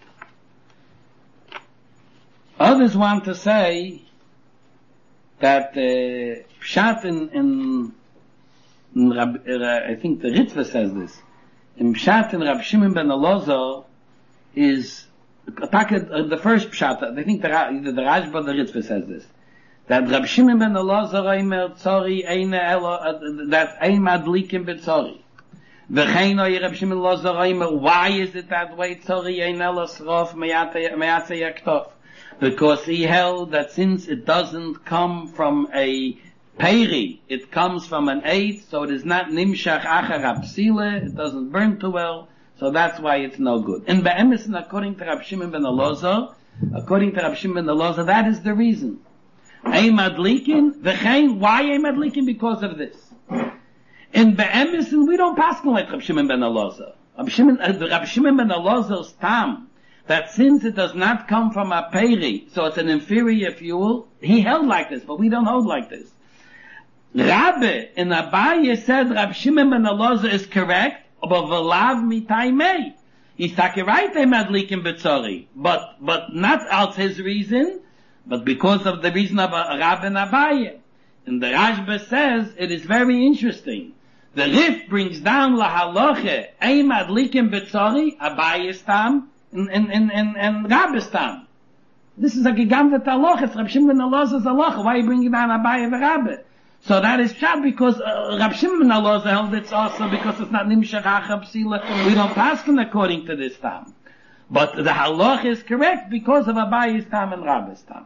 Others want to say that, uh, pshat in, in, in Rab, uh, I think the Ritva says this, im Pshat in Rab Shimon ben Elazar is, the first Pshat, I think the, either the Rashba or the Ritva says this, that Rab Shimon ben Elazar Eimer Tzori Eine Elo, that Ein Madlikim B'Tzori. V'chein oy Rab Shimon ben Elazar Eimer, why is it that way? Tzori Ein Elo Srof Meyatze Yaktov. Because he held that since it doesn't come from a peri, it comes from an eight, so it is not nimshach achar apsile, it doesn't burn too well, so that's why it's no good. In Be'emes, according to Rab Shimon ben Elazar, according to Rab Shimon ben Elazar, that is the reason. Ein madlikin, v'chein, why ein madlikin? Because of this. In Be'emes, we don't pass like Rab Shimon ben Elazar. Rab Shimon, uh, Rab Shimon ben Elazar's tam, that since it does not come from a peri, so it's an inferior fuel, he held like this, but we don't hold like this. Rabbe in Abaye said Rab Shimon ben Elazar is correct, but v'lav mitaymei. He's talking right, they madlikim b'tzori, but but not out his reason, but because of the reason of Rabbe and Abaye. And the Rashba says it is very interesting. The Rif brings down lahaloche ein madlikim b'tzori, Abaye's tam, and and and and, and Rabbe's tam. This is a gigantic halacha. It's Rab Shimon ben Elazar's halacha. Why are you bringing down Abaye and Rabbe? So that is shad because uh, Rab Shimon ben Elazar held it's also because it's not nimshach achar psila. We don't pass them according to this tam. But the halach is correct because of Abaye's tam and Rabbe's tam.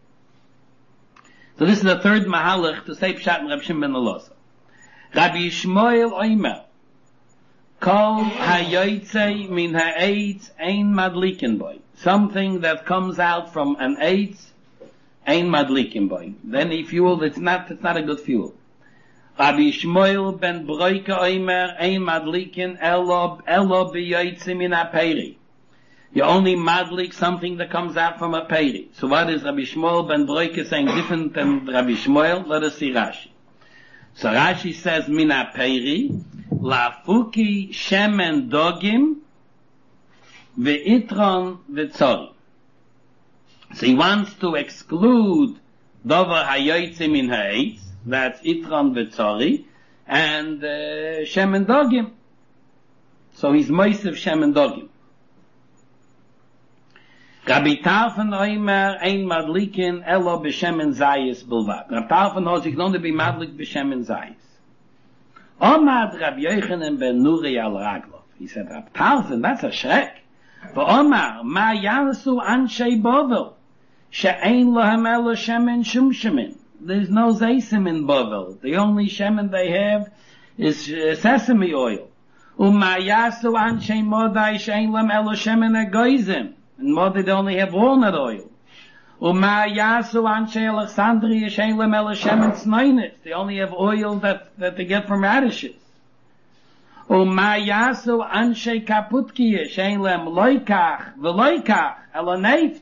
So this is the third mahalach to say pshat in Rab Shimon ben Elazar. Rabbi Yishmael Oimer, Kol hayoytzei min ha'eitz ein madlikin boy. Something that comes out from an eitz, ein madlikin boy. Then a fuel, it's not, it's not a good fuel. Rabbi Yishmael ben Broike Oimer, ein madlikin elo, elo biyoytzei min ha'peri. You only madlik something that comes out from a peri. So what is Rabbi Yishmael ben Broike saying different than Rabbi Yishmael? Let us see Rashi. So Rashi says min ha'peri, lafuki shemen dogim ve'itron ve'tzori. So he wants to exclude dover hayoytze min ha'etz, that's itron ve'tzori, and uh, shemen dogim. So he's moisev shemen dogim. Rabbi Tarfon Oimer ein madlikin elo b'shemen zayis bilvad. Rabbi Tarfon knows he can only be madlik b'shemen zayis. Omad Rabbi Yochanan ben Nuri al Raglov. He said, Rabbi Tarfon, that's a shrek. V'omar, ma yanasu anshei Bovel, she'ein lohem elo shemen shum shemen. There's no zaysim in Bovel. The only shemen they have is uh, sesame oil. Uma yasu anshei Modai she'ein lohem elo shemen egoizim. And Modai they only have walnut oil. Uma yasu anshei Alexandria she'ein lohem elo shemen tznoinis. They only have oil that, that they get from radishes. Uma yasu anshei Kaputkiya she'ein lohem loikach v'loikach elo neift.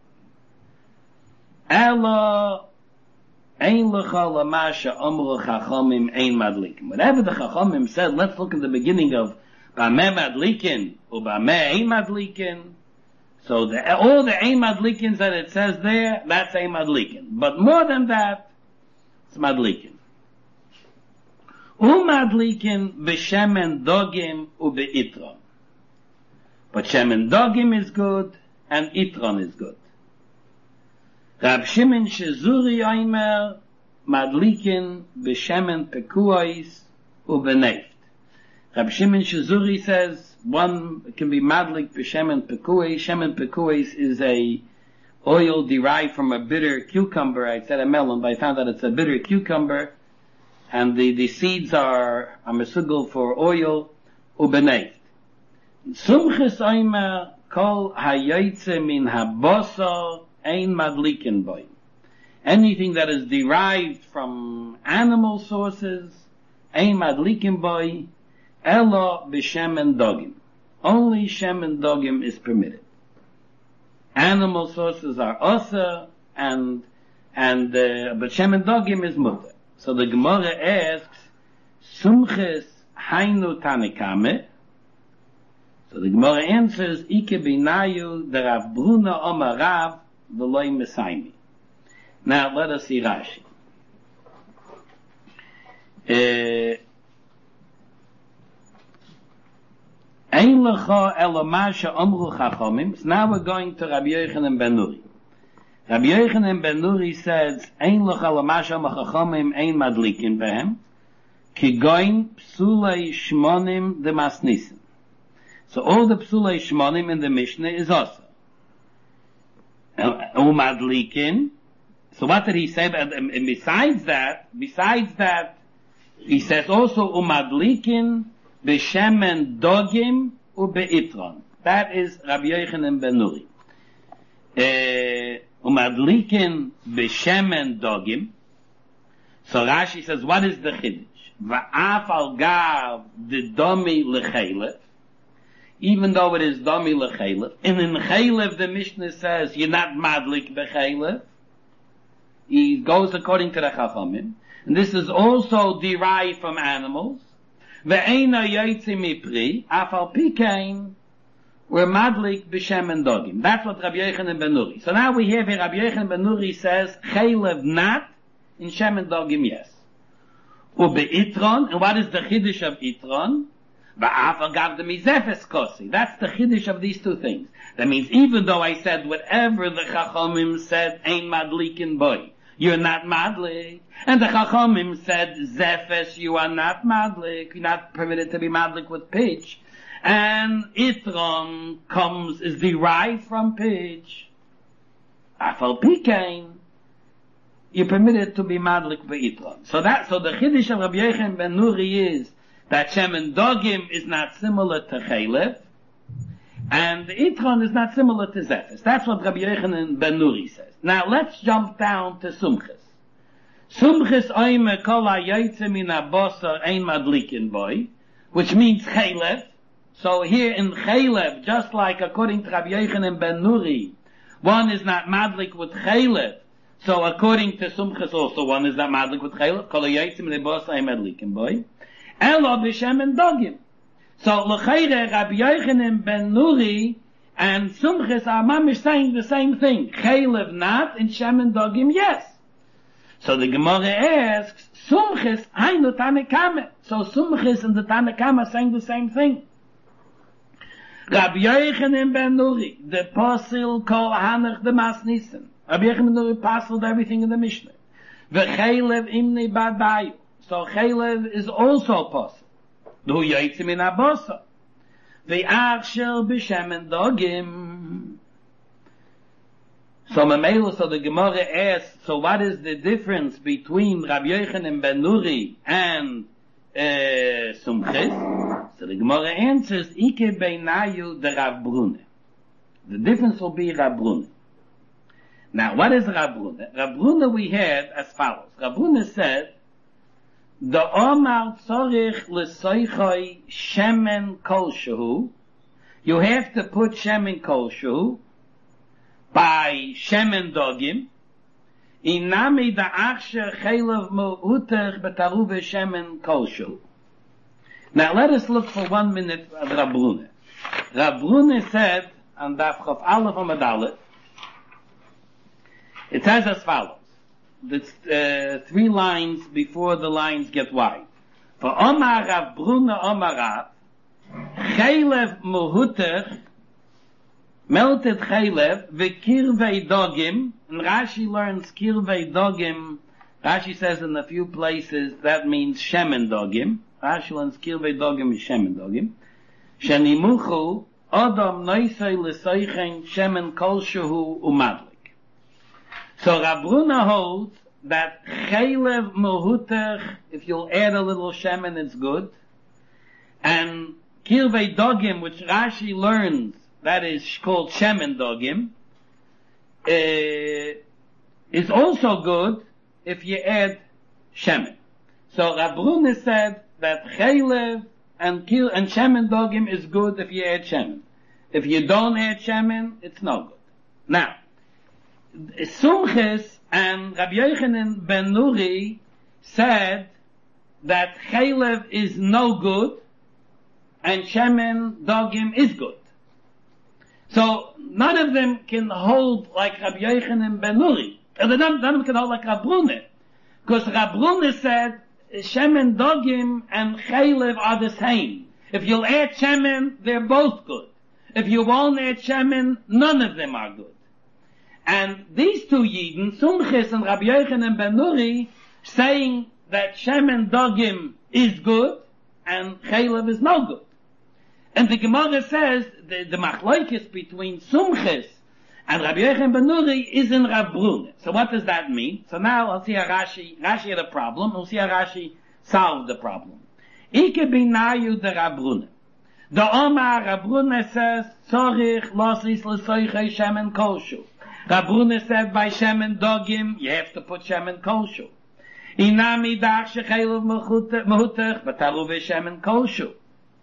Elo ein lecha lamasha amru chachamim ein madlikin. Whatever the chachamim said, let's look at the beginning of bameh madlikin or bameh ein madlikin. So the, all the ein madlikins that it says there, that's ein madlikin. But more than that, it's madlikin. Umadlikin b'shemen dogim u'be'itron. But shemen dogim is good and itron is good. Rab Shimon Shezuri Oimer madlikin b'shemen pekuois u'beneft. Rab Shimon Shezuri says one can be madlik b'shemen pekuois. Shemen pekuois is a oil derived from a bitter cucumber. I said a melon, but I found that it's a bitter cucumber, and the, the seeds are a mesugel for oil u'beneft. Sumches Oimer kol hayoytze min habosor ein madlikin boy. Anything that is derived from animal sources, ein madlikin boy, elo b'shemen dogim. Only shemen dogim is permitted. Animal sources are osa, and and uh, but shemen dogim is mutter. So the Gemara asks, sumches hainu tanikame. So the Gemara answers, ike binayu the Rav Bruna Omar Rav v'loi mesaimi. Now let us see Rashi. Uh, Ein lecha elo ma she'omru chachamim. So now we're going to Rabbi Yochanan ben Nuri. Rabbi Yochanan ben Nuri says, Ein lecha elo ma she'omru chachamim ein madlikin behem, ki goin psulei shmonim de masnisim. So all the psulei shmonim in the Mishnah is also. Umadlikin. So what did he say? And besides that, besides that, he says also umadlikin b'shemen dogim ubeitron. That is Rabbi Yochanan ben Nuri. Umadlikin b'shemen dogim. So Rashi says, what is the chiddush? Va'af al gav the domi lechelef. Even though it is domi lechelef, and in chelef the Mishnah says you're not madlik b'chelef. He goes according to the Chachamim, and this is also derived from animals. Ve'ena yotze mipri, afal pikein, we're madlik b'shemen dogim. That's what Rabbi Yochanan ben Nuri. So now we have here Rabbi Yochanan ben Nuri says chelev not, in shemen dogim yes. Ubeitron, and what is the chiddush of itron? Va'afal gav the mizefes kosi. That's the chiddush of these two things. That means even though I said whatever the Chachamim said ain't madlikin boy, you're not madlik. And the Chachamim said zefes, you are not madlik. You're not permitted to be madlik with pitch. And itron comes, is derived from pitch. Afal pikein, you're permitted to be madlik by itron. So that, so the chiddush of Rabbi Yochanan ben Nuri is that shemen dogim is not similar to chelef, and the itron is not similar to zefes. That's what Rabbi Yochanan ben Nuri says. Now let's jump down to sumchis. Sumchis oime kol ha'yotze min ha'basar ein madlikin boy, which means chelef. So here in chelef, just like according to Rabbi Yochanan ben Nuri, one is not madlik with chelef. So according to sumchis also, one is not madlik with chelef. Kol ha'yotze min ha'basar ein madlikin boy. Elo b'shemen dogim. So l'chayre Rabbi Yochanan ben Nuri and Sumchis are mamish saying the same thing. Chelev not and shemen dogim yes. So the Gemara asks, Sumchis hainu Tanakama. So Sumchis and the Tanakama saying the same thing. Rabbi Yochanan ben Nuri, the Pasil kol hanach the masnissen. Rabbi Yochanan ben Nuri pasiled everything in the Mishnah. V'chelev imni badayu. So chelev is also possible. Du yotzim in abosa. Ve'achshel b'shemen dogim. So Mamela, so the Gemara asks, so what is the difference between Rabbi Yochanan ben Nuri and uh, Sumchis? So the Gemara answers, Ike beinayu de Rav Brune. The difference will be Rav Brune. Now, what is Rav Brune? Rav Brune we had as follows. Rav Brune said, the Omar tzorich l'soichoi shemen kolshehu. You have to put shemen kolshehu by shemen dogim. Inami da achsher chelav mu'utech betaruve shemen kolshehu. Now let us look for one minute at Rav Brune. Rav Brune said, on Daf Chof Aleph Amud Aleph, it says as follows. The uh, three lines before the lines get wide. For Omar Rav Brune Omar Rav, Chelev Muhuter, melted Chelev, V'kirvei Dogim, and Rashi learns Kirvei Dogim, Rashi says in a few places that means Shemen Dogim, Rashi learns Kirvei Dogim is Shemen Dogim, Shenimuchu, Odom Noisei L'Soichen Shemen Kolshehu Umadlik. So Rav Brune holds that chelev muhuter, if you'll add a little shemen, it's good. And kirvei dogim, which Rashi learns, that is called shemen dogim, uh, is also good if you add shemen. So Rav Brune said that chelev and kil and shemen dogim is good if you add shemen. If you don't add shemen, it's no good. Now, Sumchis and Rabbi Yochanan ben Nuri said that chelev is no good and shemen dogim is good. So none of them can hold like Rabbi Yochanan ben Nuri. And none, none of them can hold like Rav Brune. Because Rav Brune said shemen dogim and chelev are the same. If you'll add shemen, they're both good. If you won't add shemen, none of them are good. And these two Yidden, Sumchis and Rabbi Yochanan ben Nuri, saying that shemen dogim is good and chaylev is no good. And the Gemara says the, the machlokes between Sumchis and Rabbi Yochanan ben Nuri is in Rav Bruna. So what does that mean? So now I'll see how Rashi, Rashi had a problem, we'll see how Rashi solved the problem. Ike binayu de Rav Bruna. The Omar Rav Bruna says, Tzorich losis l'soichei shemen koshu. Rav Bruna said by shemen dogim, you have to put shemen koshu. Inami dach shechaylev mehutech, bataru v'shemen koshu.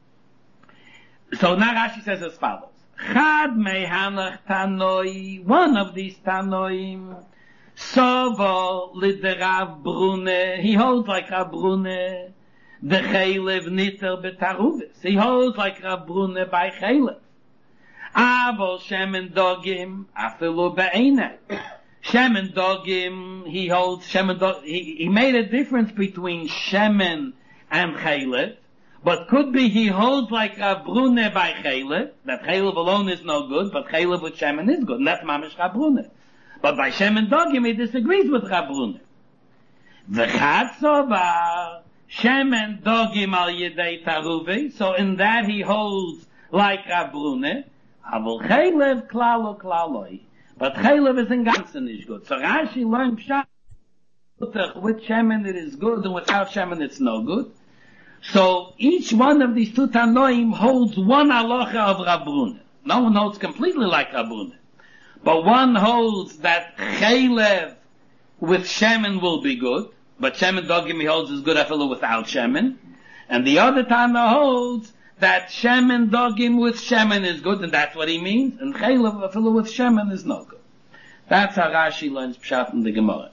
So now Rashi says as follows. Chad mehanach tanoi, one of these tanoim, sovo liderav Brune, he holds like Rav Brune, the chaylev niter betaruvis, he holds like Rav Brune by chaylev. Avo shemen dogim, afilu be'enei. Shemen dogim, he holds shemen dogim, he, he made a difference between shemen and chaylev, but could be he holds like Rav Brune by chaylev, that chaylev alone is no good, but chaylev with shemen is good, and that's mamish Rav Brune. But by shemen dogim, he disagrees with Rav Brune. V'chad sovar, shemen dogim al yedei taruve, so in that he holds like Rav Brune, avol chaylev klalo klaloi, but chaylev is in ganzen is good. So Rashi learned pshat, with shemen it is good, and without shemen it's no good. So each one of these two Tanoim holds one halacha of Rav Bruna. No one holds completely like Rav Bruna. But one holds that chaylev with shemen will be good, but shemen dogim he holds is good after without shemen. And the other Tana holds that shemen dogim with shemen is good, and that's what he means, and chaylev after with shemen is no good. That's how Rashi learns pshat in the Gemara.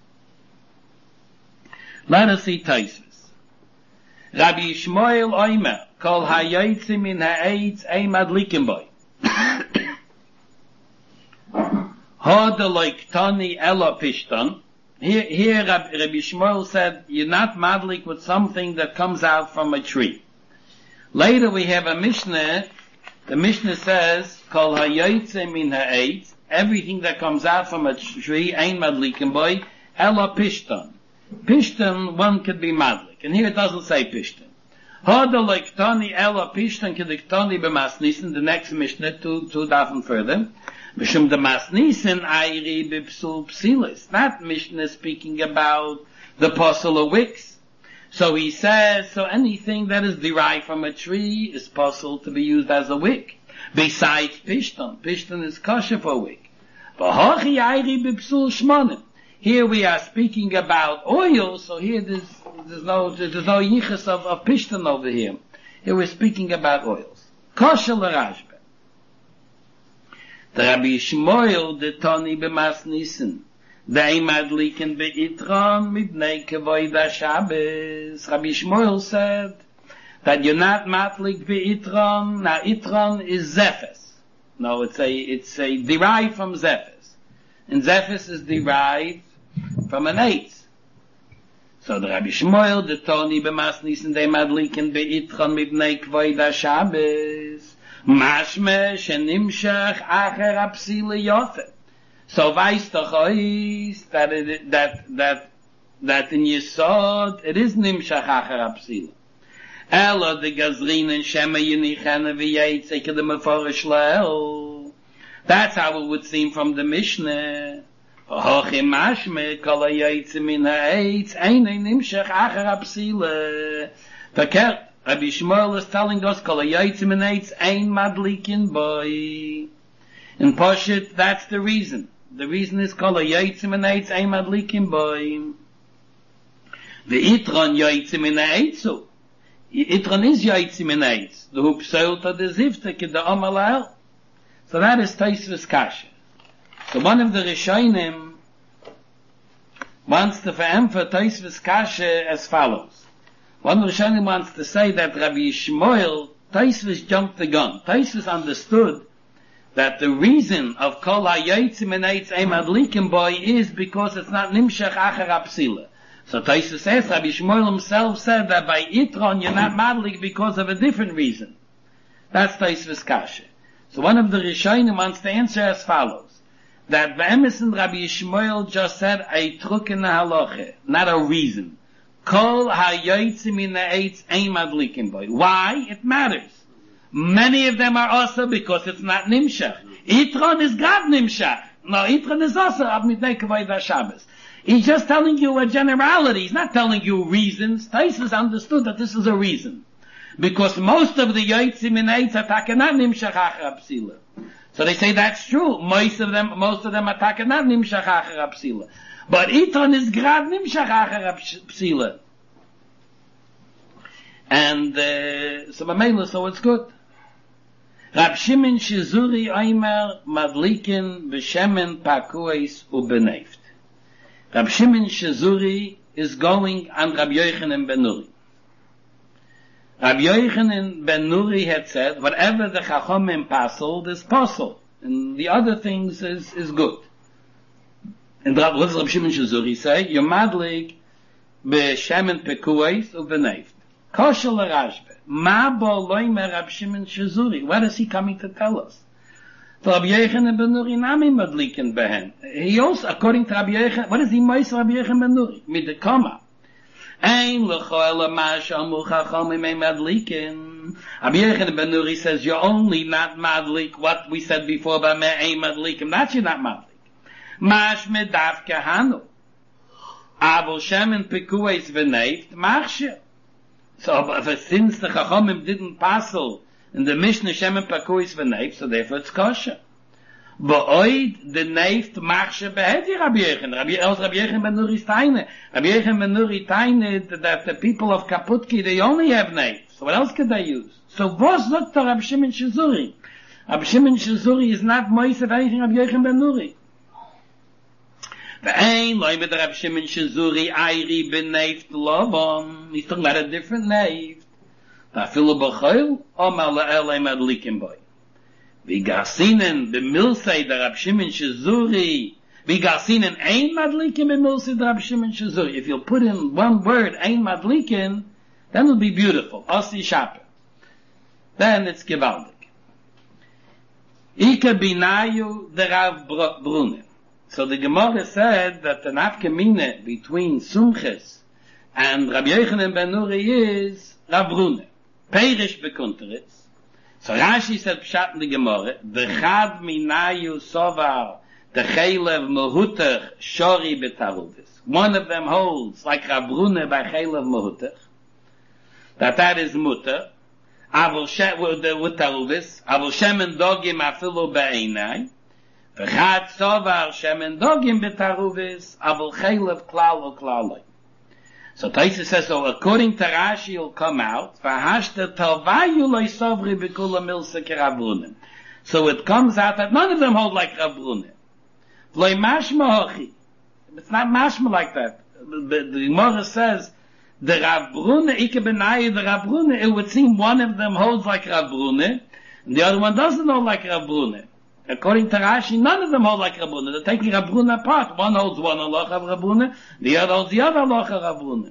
Let us see Taisus. Rabbi Yishmael Oimer, kol hayotzim min ha'etz ein madlikim boy. Hoda loiktani elo pishton. Here, here Rabbi, Rabbi Yishmael said, you're not madlik with something that comes out from a tree. Later we have a Mishnah, the Mishnah says, kol hayotzim min ha'etz, everything that comes out from a tree, ein madlikim boy, elo pishton. Pishton, one could be madlik. And here it doesn't say Pishton. Hoda leiktani ela Pishton kediktani b'masnisin, the next Mishnah, two, two dozen further. B'shum the masnisin ayri b'psul psilis. That Mishnah is speaking about the apostle of wicks. So he says, so anything that is derived from a tree is possible to be used as a wick. Besides Pishton. Pishton is kosher for wick. V'hochi ayri b'psul shmonim. Here we are speaking about oil, so here there's, there's no, there's no yichus of, of pishton over here. Here we're speaking about oils. Kosher l'rashbe. The Rabbi Yishmael, the Toni b'mas nissen, the imad liken be'itron midnei kevoida Shabbos. Rabbi Yishmael said that you're not matlik be'itron. Now itron is zephes. No, it's a, it's a derived from zephes. And zephes is derived from an eitz. So the Rabbi Shmuel, the Toni b'mas nissen, they madliken be'itron mibnei kvoida Shabbos, mashme shenimshach acher apsile yofe. So weiss doch ois that it, that that that in Yesod it is nimshach acher apsile. Elo de gazrinen shema yinichene v'yeitz eke de meforish le'el. That's how it would seem from the Mishnah. Hochi mashme kol hayotzim min ha'etz einay nimshach acher apsile. Verkehrt, Rabbi Shmuel is telling us kol hayotzim min ha'etz ein madlikin boy. In Poshet, that's the reason. The reason is kol hayotzim min ha'etz ein madlikin boy. The itron yotzim min ha'etzu. Itron is yotzim min ha'etz. The hupseulta de zivte ke de amalal. So that is Tosfos Kasha. So one of the Rishonim wants to emphasize Tosfos Kasha as follows. One of the Rishonim wants to say that Rabbi Yishmael, Tosfos jumped the gun. Tosfos understood that the reason of Kol HaYotzim and Eitz Ein Madlikim Boy is because it's not Nimshach Acher Apsila. So Taisa says, Rabbi Shmuel himself said that by Itron you're not madlik because of a different reason. That's Taisva's kasha. So one of the Rishonim wants to answer as follows. That Be'emes and Rabbi Shmuel just said a truk in the halacha, not a reason. Kol hayotzim in the eitz ein madlikim boy. Why? It matters. Many of them are also because it's not nimshach. Itron is God nimshach. No, Itron is also ab midnei kavod Shabbos. He's just telling you a generality. He's not telling you reasons. Taisus understood that this is a reason. Because most of the yotzim in eitz are not nimshach achar psila. So they say that's true. Most of them, most of them are not nimshach achar psila. But Itron is grad nimshach achar psila. And, uh, so Mamela, so it's good. Rab Shimon Shizuri Eimer Madlikin B'Shemen Pakuais U'Beneift. Rab Shimon Shizuri is going on Rab Yochanan ben Nuri. Rab Yochanan ben Nuri had said, whatever the Chachomim passel is possible, and the other things is, is good. And what does Rab Shimon Shizuri say? You're madlik B'Shemen Pakuais U'Beneift. Koshel Rashbe. Ma bo loimer Rab Shimon Shizuri. What is he coming to tell us? So Rabbi Yochanan ben Nuri nami madliken behen. He also, according to Rabbi Yochanan, what is he mois Rabbi Yochanan ben Nuri? Mit the koma. Ein lecho ela ma shamu chachomim ein madliken. Rabbi Yochanan ben Nuri says you're only not madlik what we said before about me ein madliken. That's you're not madlik. Mash medaf kahanu. Abel shemen pekues v'neift machshir. So, but since the Chachomim didn't passel in the Mishnah Shemen Pakuis v'Neif, so therefore it's kosher. But oid the Neif machshe behedi Rabbi Yochanan. Rabbi Yochanan ben Nuri Taine. Rabbi Yochanan ben Nuri Taine that the people of Kaputki they only have Neif. So what else could they use? So was not Rabbi Shimon Shizuri? Rabbi Shimon Shizuri is not moist of anything Rabbi Yochanan ben Nuri. Ve'ein loy mit Rab Shimon Shizuri ayri b'neift lovon. He's talking about a different neift. Va'afilu b'choil omar la'elei madlikim boy. V'gasinen b'milsei the Rab Shimon Shizuri. V'gasinen ein madlikim b'milsei the Rab Shimon Shizuri. If you'll put in one word ein madlikim, then it'll be beautiful. Osi shaper. Then it's gewaldig. Ika binayu the Rav Brunner. So the Gemara said that the nafkamina between Sumches and Rabbi Yochanan ben Nuri is Rav Brunner. Perish bekunteritz. So Rashi said pshat in the Gemara, V'chad minayu sovar Techelev Mehutach Shori Betaruvis. One of them holds like Rav Brunner by Chelev Mehutach, that that is mutter. Avol Shem with Taruvis. Avol Shemen Dogim Afilu Be'einai. V'chad sovar shemen dogim betaruvis, avol chaylev klal uklaloi. So Taisa says, so according to Rashi, will come out, v'hashta talvayu loy sovri b'kula milsa k'Rav Brunner. So it comes out that none of them hold like Rav Brunner. V'loy mashma hochi. It's not mashma like that. The, the Gemara says, the Rav Brunner, ike benayi the Rav Brunner, it would seem one of them holds like Rav Brunner, and the other one doesn't hold like Rav Brunner. According to Rashi, none of them hold like Rav Brunner. They're taking Rav Brunner apart. One holds one halacha of Rav Brunner, the other holds the other halacha of Rav Brunner.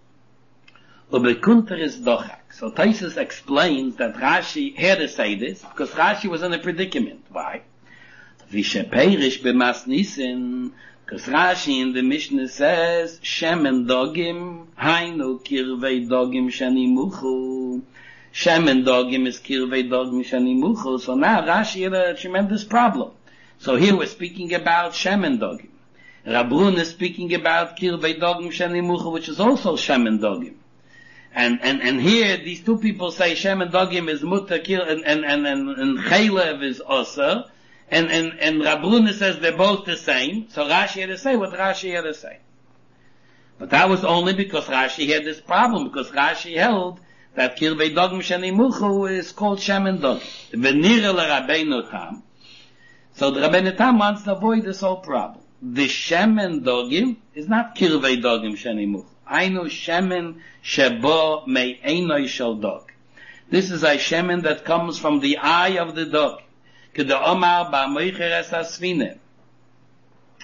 Ubekunter is dochak. So Taisus explains that Rashi had to say this because Rashi was in a predicament. Why? V'sheperish b'mas nisin, because Rashi in the Mishnah says, Shemen dogim, hainu kirvei dogim shanimuchu. Shemen dogim is kirvei dogim shanimuchu. So now Rashi had a tremendous problem. So here we're speaking about Shemen dogim. Rav Brunner is speaking about kirvei dogim shanimuchu, which is also Shemen dogim. And, and, and here, these two people say Shemen dogim is mutter kir, and, and, and, and, and chaylev is osir. And, and, and Rav Brunner says they're both the same. So Rashi had to say what Rashi had to say. But that was only because Rashi had this problem, because Rashi held that kirvei dogim shanimuchu is called Shemen dogim. V'nira l'Rabbeinu Tam. So the Rabbeinu Tam wants to avoid this whole problem. The Shemen dogim is not kirvei dogim shanimuchu. Ainu shemen shebo mei einoi shel dog. This is a shemen that comes from the eye of the dog. K'da omar ba'moicheres asvine.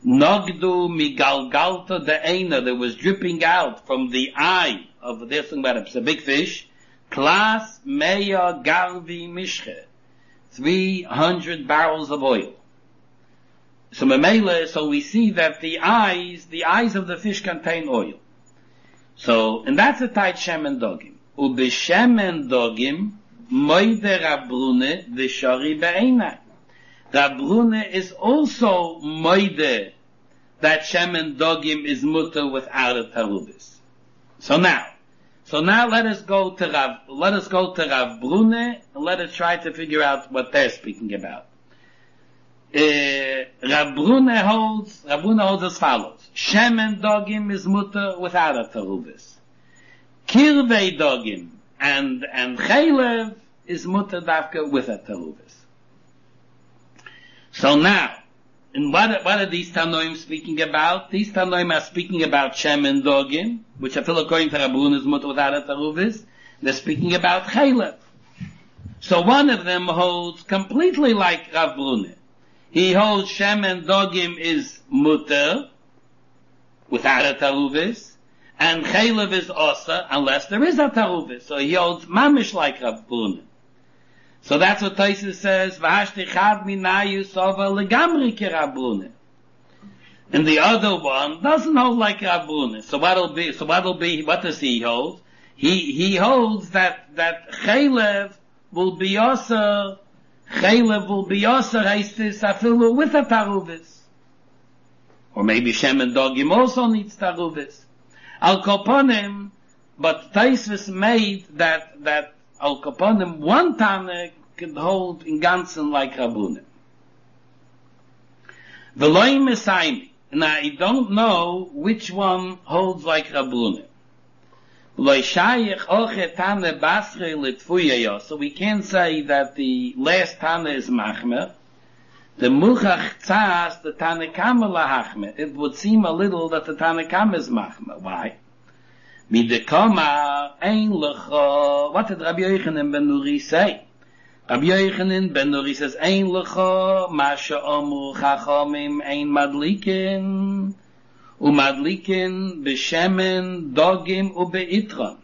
Nogdu migalgalta de'ena, there was dripping out from the eye of this thing about a big fish. Klas meya garvi mishche, three hundred barrels of oil. So memele, so we see that the eyes, the eyes of the fish contain oil. So, and that's a tight shemen dogim. Ube shemen dogim, moide Rabrune v'shari be'ena. Rabrune is also moide that shemen dogim is mutter without a tarubis. So now, so now let us go to Rav, let us go to Rav Brune, and let us try to figure out what they're speaking about. Uh, Rav Brune holds, Rav Brune holds as follows. Shemen dogim is mutter without a tarubis. Kirvei dogim and, and chaylev is mutter dafka with a tarubis. So now, and what, what are these Tanoim speaking about? These Tanoim are speaking about shemen dogim, which I feel according to Rav Brune is mutter without a tarubis. They're speaking about chaylev. So one of them holds completely like Rav Brune. He holds shemen dogim is mutter without a tarubis, and chaylev is osa unless there is a tarubis. So he holds mamish like Rav Brune. So that's what Tosfos says. V'hashti chad minayu sova legamri ki Rav Brune. And the other one doesn't hold like Rav Brune. So what'll be? So what'll be? What does he hold? He he holds that that chaylev will be osa. Chaylev will be osa reistis afilu with a tarubis. Or maybe shemen dogim also needs tarubis. Al koponim, but Tosfos made that that al koponim one tane could hold in ganzen like Rav Brune. V'loi mesaimi. Now I don't know which one holds like Rav Brune. V'loi shayich oche tane basre litfuyeyo. So we can't say that the last tane is machmer. The muchach tzas, the Tanakama lahachme. It would seem a little that the Tanakama is machme. Why? Midekama ein lecha. What did Rabbi Yochanan ben Nuri say? Rabbi Yochanan ben Nuri says, ein lecha, masha omu chachamim ein madlikin, umadlikin b'shemen dogim ubeitron.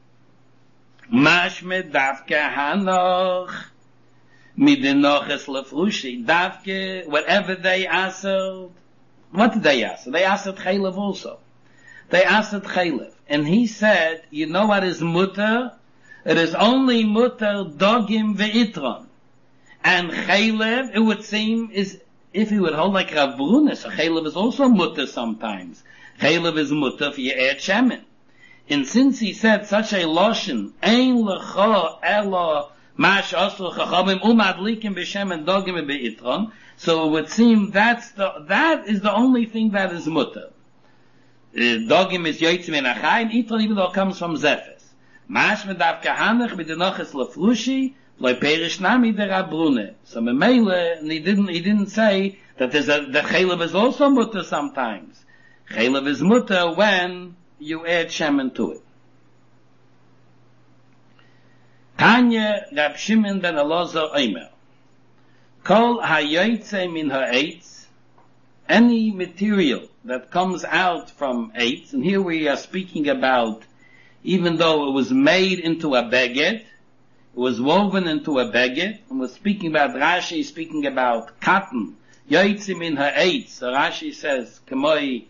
Mashme davke hanoch, midenoches lefrushi, davke, whatever they asked, what did they ask? They asked chaylev also. They asked chaylev. And he said, you know what is mutter? It is only mutter dogim ve'itron. And chaylev, it would seem, is, if he would hold like Rav Brune, so chaylev is also mutter sometimes. Chaylev is mutter if you add shemen. And since he said such a loshen, ein lecha elo mash asur chachamim umadlikim b'shemen dogim ve'itron, so it would seem that's the, that is the only thing that is mutter. Dogim is yoytzim in achayim, itron even though it comes from zefes. Mash medav kahanach b'denoches lefrushi, loy perish nami der Rav Brune. So memele, and he didn't, he didn't say that there's a, the chaylev is also mutter sometimes. Chaylev is mutter when you add shemen to it. Tanya Rab Shimon ben Elazar Omer. Kol hayoytze min ha'etz, any material that comes out from eitz, and here we are speaking about, even though it was made into a baguette, it was woven into a baguette, and we're speaking about, Rashi speaking about cotton, yoytzim in ha'etz, so Rashi says, kamoi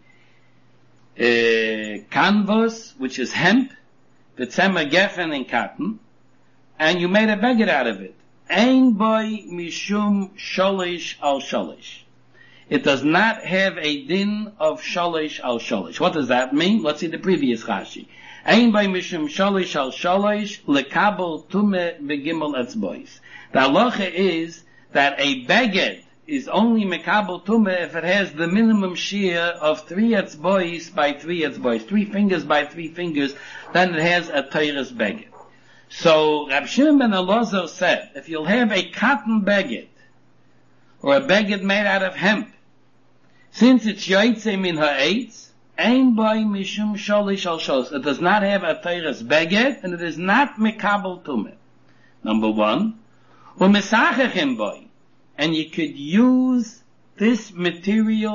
uh, canvas, which is hemp, v'tzema gefen in cotton, and you made a baguette out of it. Ein boy mishum sholish al sholish. It does not have a din of sholish al sholish. What does that mean? Let's see the previous Rashi. Ein by mishum sholish al sholish lekabel tume begimel etzbois. The halacha is that a baguette is only mekabel tume if it has the minimum shear of three etzbois by three etzbois, three fingers by three fingers, then it has a teires baguette. So Rab Shimon ben Elazar said, if you'll have a cotton baguette, or a baguette made out of hemp, since it's yoytze min ha'etz, ein boy mishum sholish al shos, it does not have a teires baguette, and it is not mekabel tumeh. Number one, u'mesachechim boy, and you could use this material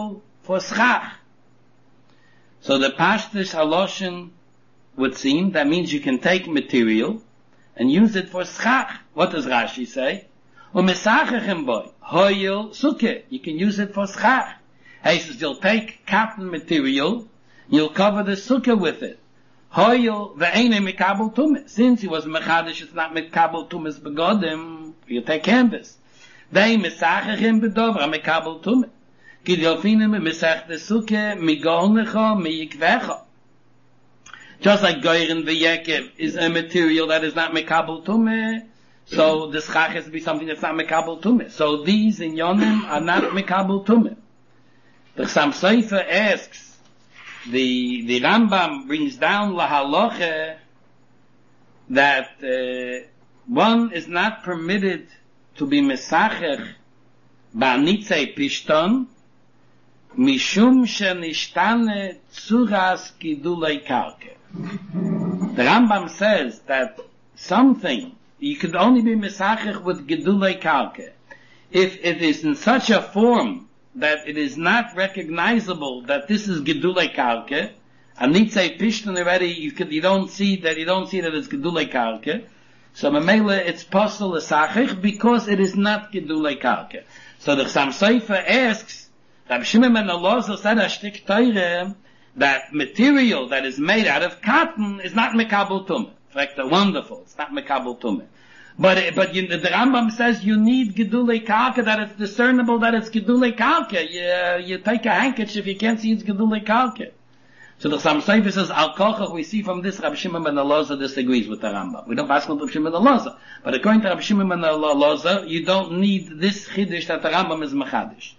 for schach. So the Pashtus Haloshin would seem that means you can take material and use it for schach. What does Rashi say? Umesachachem boy, hoyel suke. You can use it for schach. He says you'll take cotton material, you'll cover the sukkah with it. Hoyel ve'ene mikabel tumah. Since he was mechadish, it's not mikabel tumah's begodim. You take canvas. They mesachachem bedovra mikabel tumah. Gidolfinim mesach the sukkah migolnecha miyikvecha. Just like goyrin ve'yekev is a material that is not mikabel tumah, so the schach has to be something that's not mikabel tumah. So these in yonim are not mikabel tumah. The Chassam Sofer asks, the the Rambam brings down lahaloche that uh, one is not permitted to be mesacher ba'nitzei pishton mishum shenishtane tzuras gidulei karke. The Rambam says that something you could only be mesacher with gidulei karke if it is in such a form that it is not recognizable that this is gedulei karke, and nitzei pishton already, you could, you don't see that, you don't see that it's gedulei karke. So memela, it's possible lesachich because it is not gedulei karke. So the Chassam Sofer asks, Rabbi Shimon ben Elazar said a shtik teire that material that is made out of cotton is not mekabel tumah. In fact, wonderful, it's not mekabel tumah. But but you, the Rambam says you need gedulei karka, that it's discernible that it's gedulei karka. You, you take a handkerchief, you can't see it's gedulei karka. So the Chassam Sofer says, Al Kochach, we see from this, Rabbi Shimon ben Elazar disagrees with the Rambam. We don't ask Rabbi Shimon ben Elazar. But according to Rabbi Shimon ben Elazar, you don't need this chiddush that the Rambam is mechadish.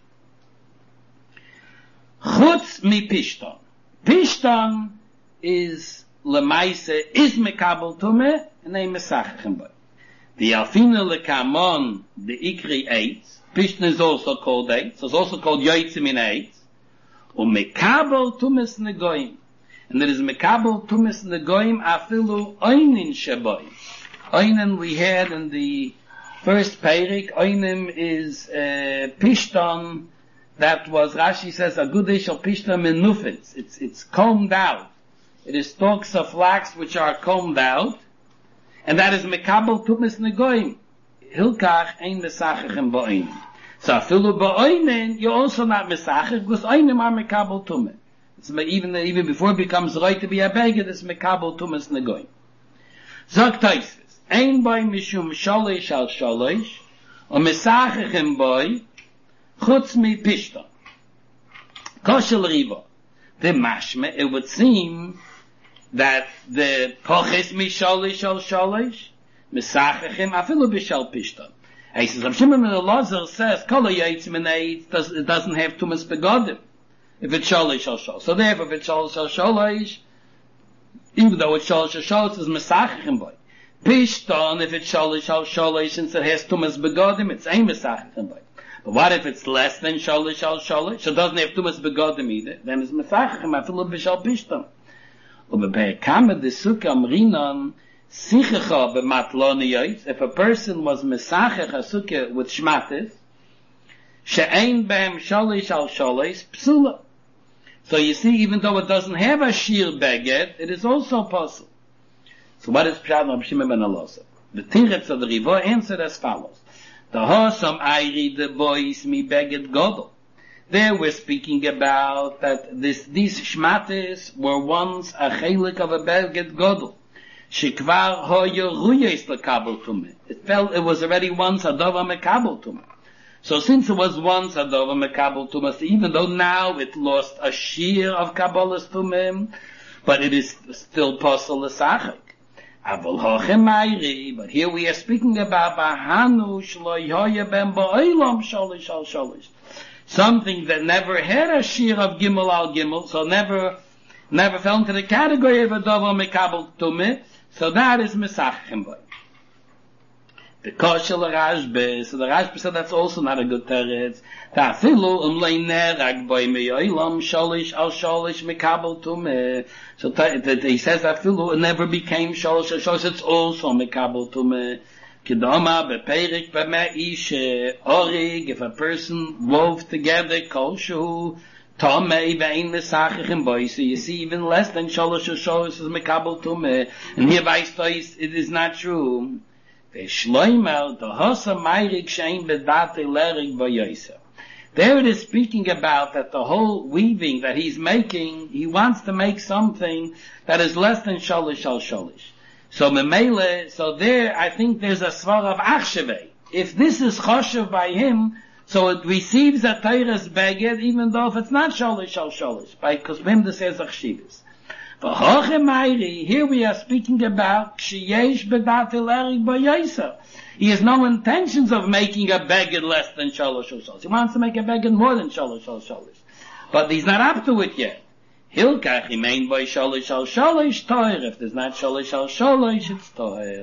Chutz mi pishton. Pishton is lemaise, is mekabel tumeh, and they mesachachem boy. The alfina lekamon, the ikri eitz, pishton is also called eitz, it's also called yoitzim in eitz, um mekabel tumis negoim, and there is mekabel tumis negoim afilu oinin sheboy. Oinin we had in the first peirik, oinim is uh, pishton that was, Rashi says, a gudish or pishton menufitz, it's, it's combed out. It is stalks of flax which are combed out, and that is mekabel tumis negoim. Hilkach ein mesachachem ba'oinen. So afilu ba'oinen, you're also not mesachach, because oinim are mekabel tumah. It's even even before it becomes right to be a beggar, it's mekabel tumis negoim. Zok Taisis, ein boy mishum sholish al sholish, o mesachachem boy, chutz mi pishton. Koshel riva. The mashme, it would seem that the poches mi sholish al sholish, mesachachem afilu bishal pishton. He says, Rav Shimon ben Elazar says, kol hayotzim in eitz, it doesn't have tumas begodim. If it's sholish al sholish. So therefore, if it's sholish al sholish, even though it's sholish al sholish, it's mesachachem boy. Pishton, if it's sholish al sholish, since it has tumas begodim, it's ein mesachachem boy. But what if it's less than sholish al sholish? So it doesn't have tumas begodim either. Then it's mesachachem afilu bishal pishton. Ubebe'ekama de sukkah amrinon, sichecha b'matloniyot, if a person was mesachach a sukkah with shmatis, she'ein behem sholish al sholish, psula. So you see, even though it doesn't have a shir beged, it is also possible. So what is Pshat Rabbi Shimon ben Elazar? The Tiretz of the Riva answered as follows. The Hosam Ayri the boys mi beged godel. There we're speaking about that this, these shmatis were once a chelik of a beged godel. Shekvar hoyo ruyes lekabel tumeh. It felt it was already once a dova mekabel tumeh. So since it was once a dova mekabel tumeh, so even though now it lost a shear of kabbalas tumeh, but it is still possible l'sachik. Avol hochem mayri, but here we are speaking about bahanu shlo yoya ben ba'olam sholish al sholish. Something that never had a shear of gimel al gimel, so never, never fell into the category of a dova mekabel tumeh. So that is mesachachem boy. The koshel Rashbe, so the Rashbe said that's also not a good teretz. Ta'afilu um leinerag boy meyoilam sholish al sholish mekabel tumeh. So he says afilu it never became sholish al sholish. It's also mekabel tumeh. Kedama beperik b'me'ish orig. If a person wove together koshu Tomei vein mesachich in boy, so you see even less than sholosh sholosh is mekabel tumeh, and here by stois it is not true. The shloimer, the hosa meirik shein bedate lerig boyoisa. There it is speaking about that the whole weaving that he's making, he wants to make something that is less than sholosh al sholosh. So memele, so there I think there's a svar of achshevei. If this is choshev by him, so it receives a Torah's beged, even though if it's not sholish al sholish, because him this says achshivas. Here we are speaking about kshiyesh bedat eleri b'yoisa. He has no intentions of making a beged less than sholish al sholish. He wants to make a beged more than sholish al sholish, but he's not up to it yet. Hilkach, he main by sholish al sholish, toir. If there's not sholish al sholish, it's toir.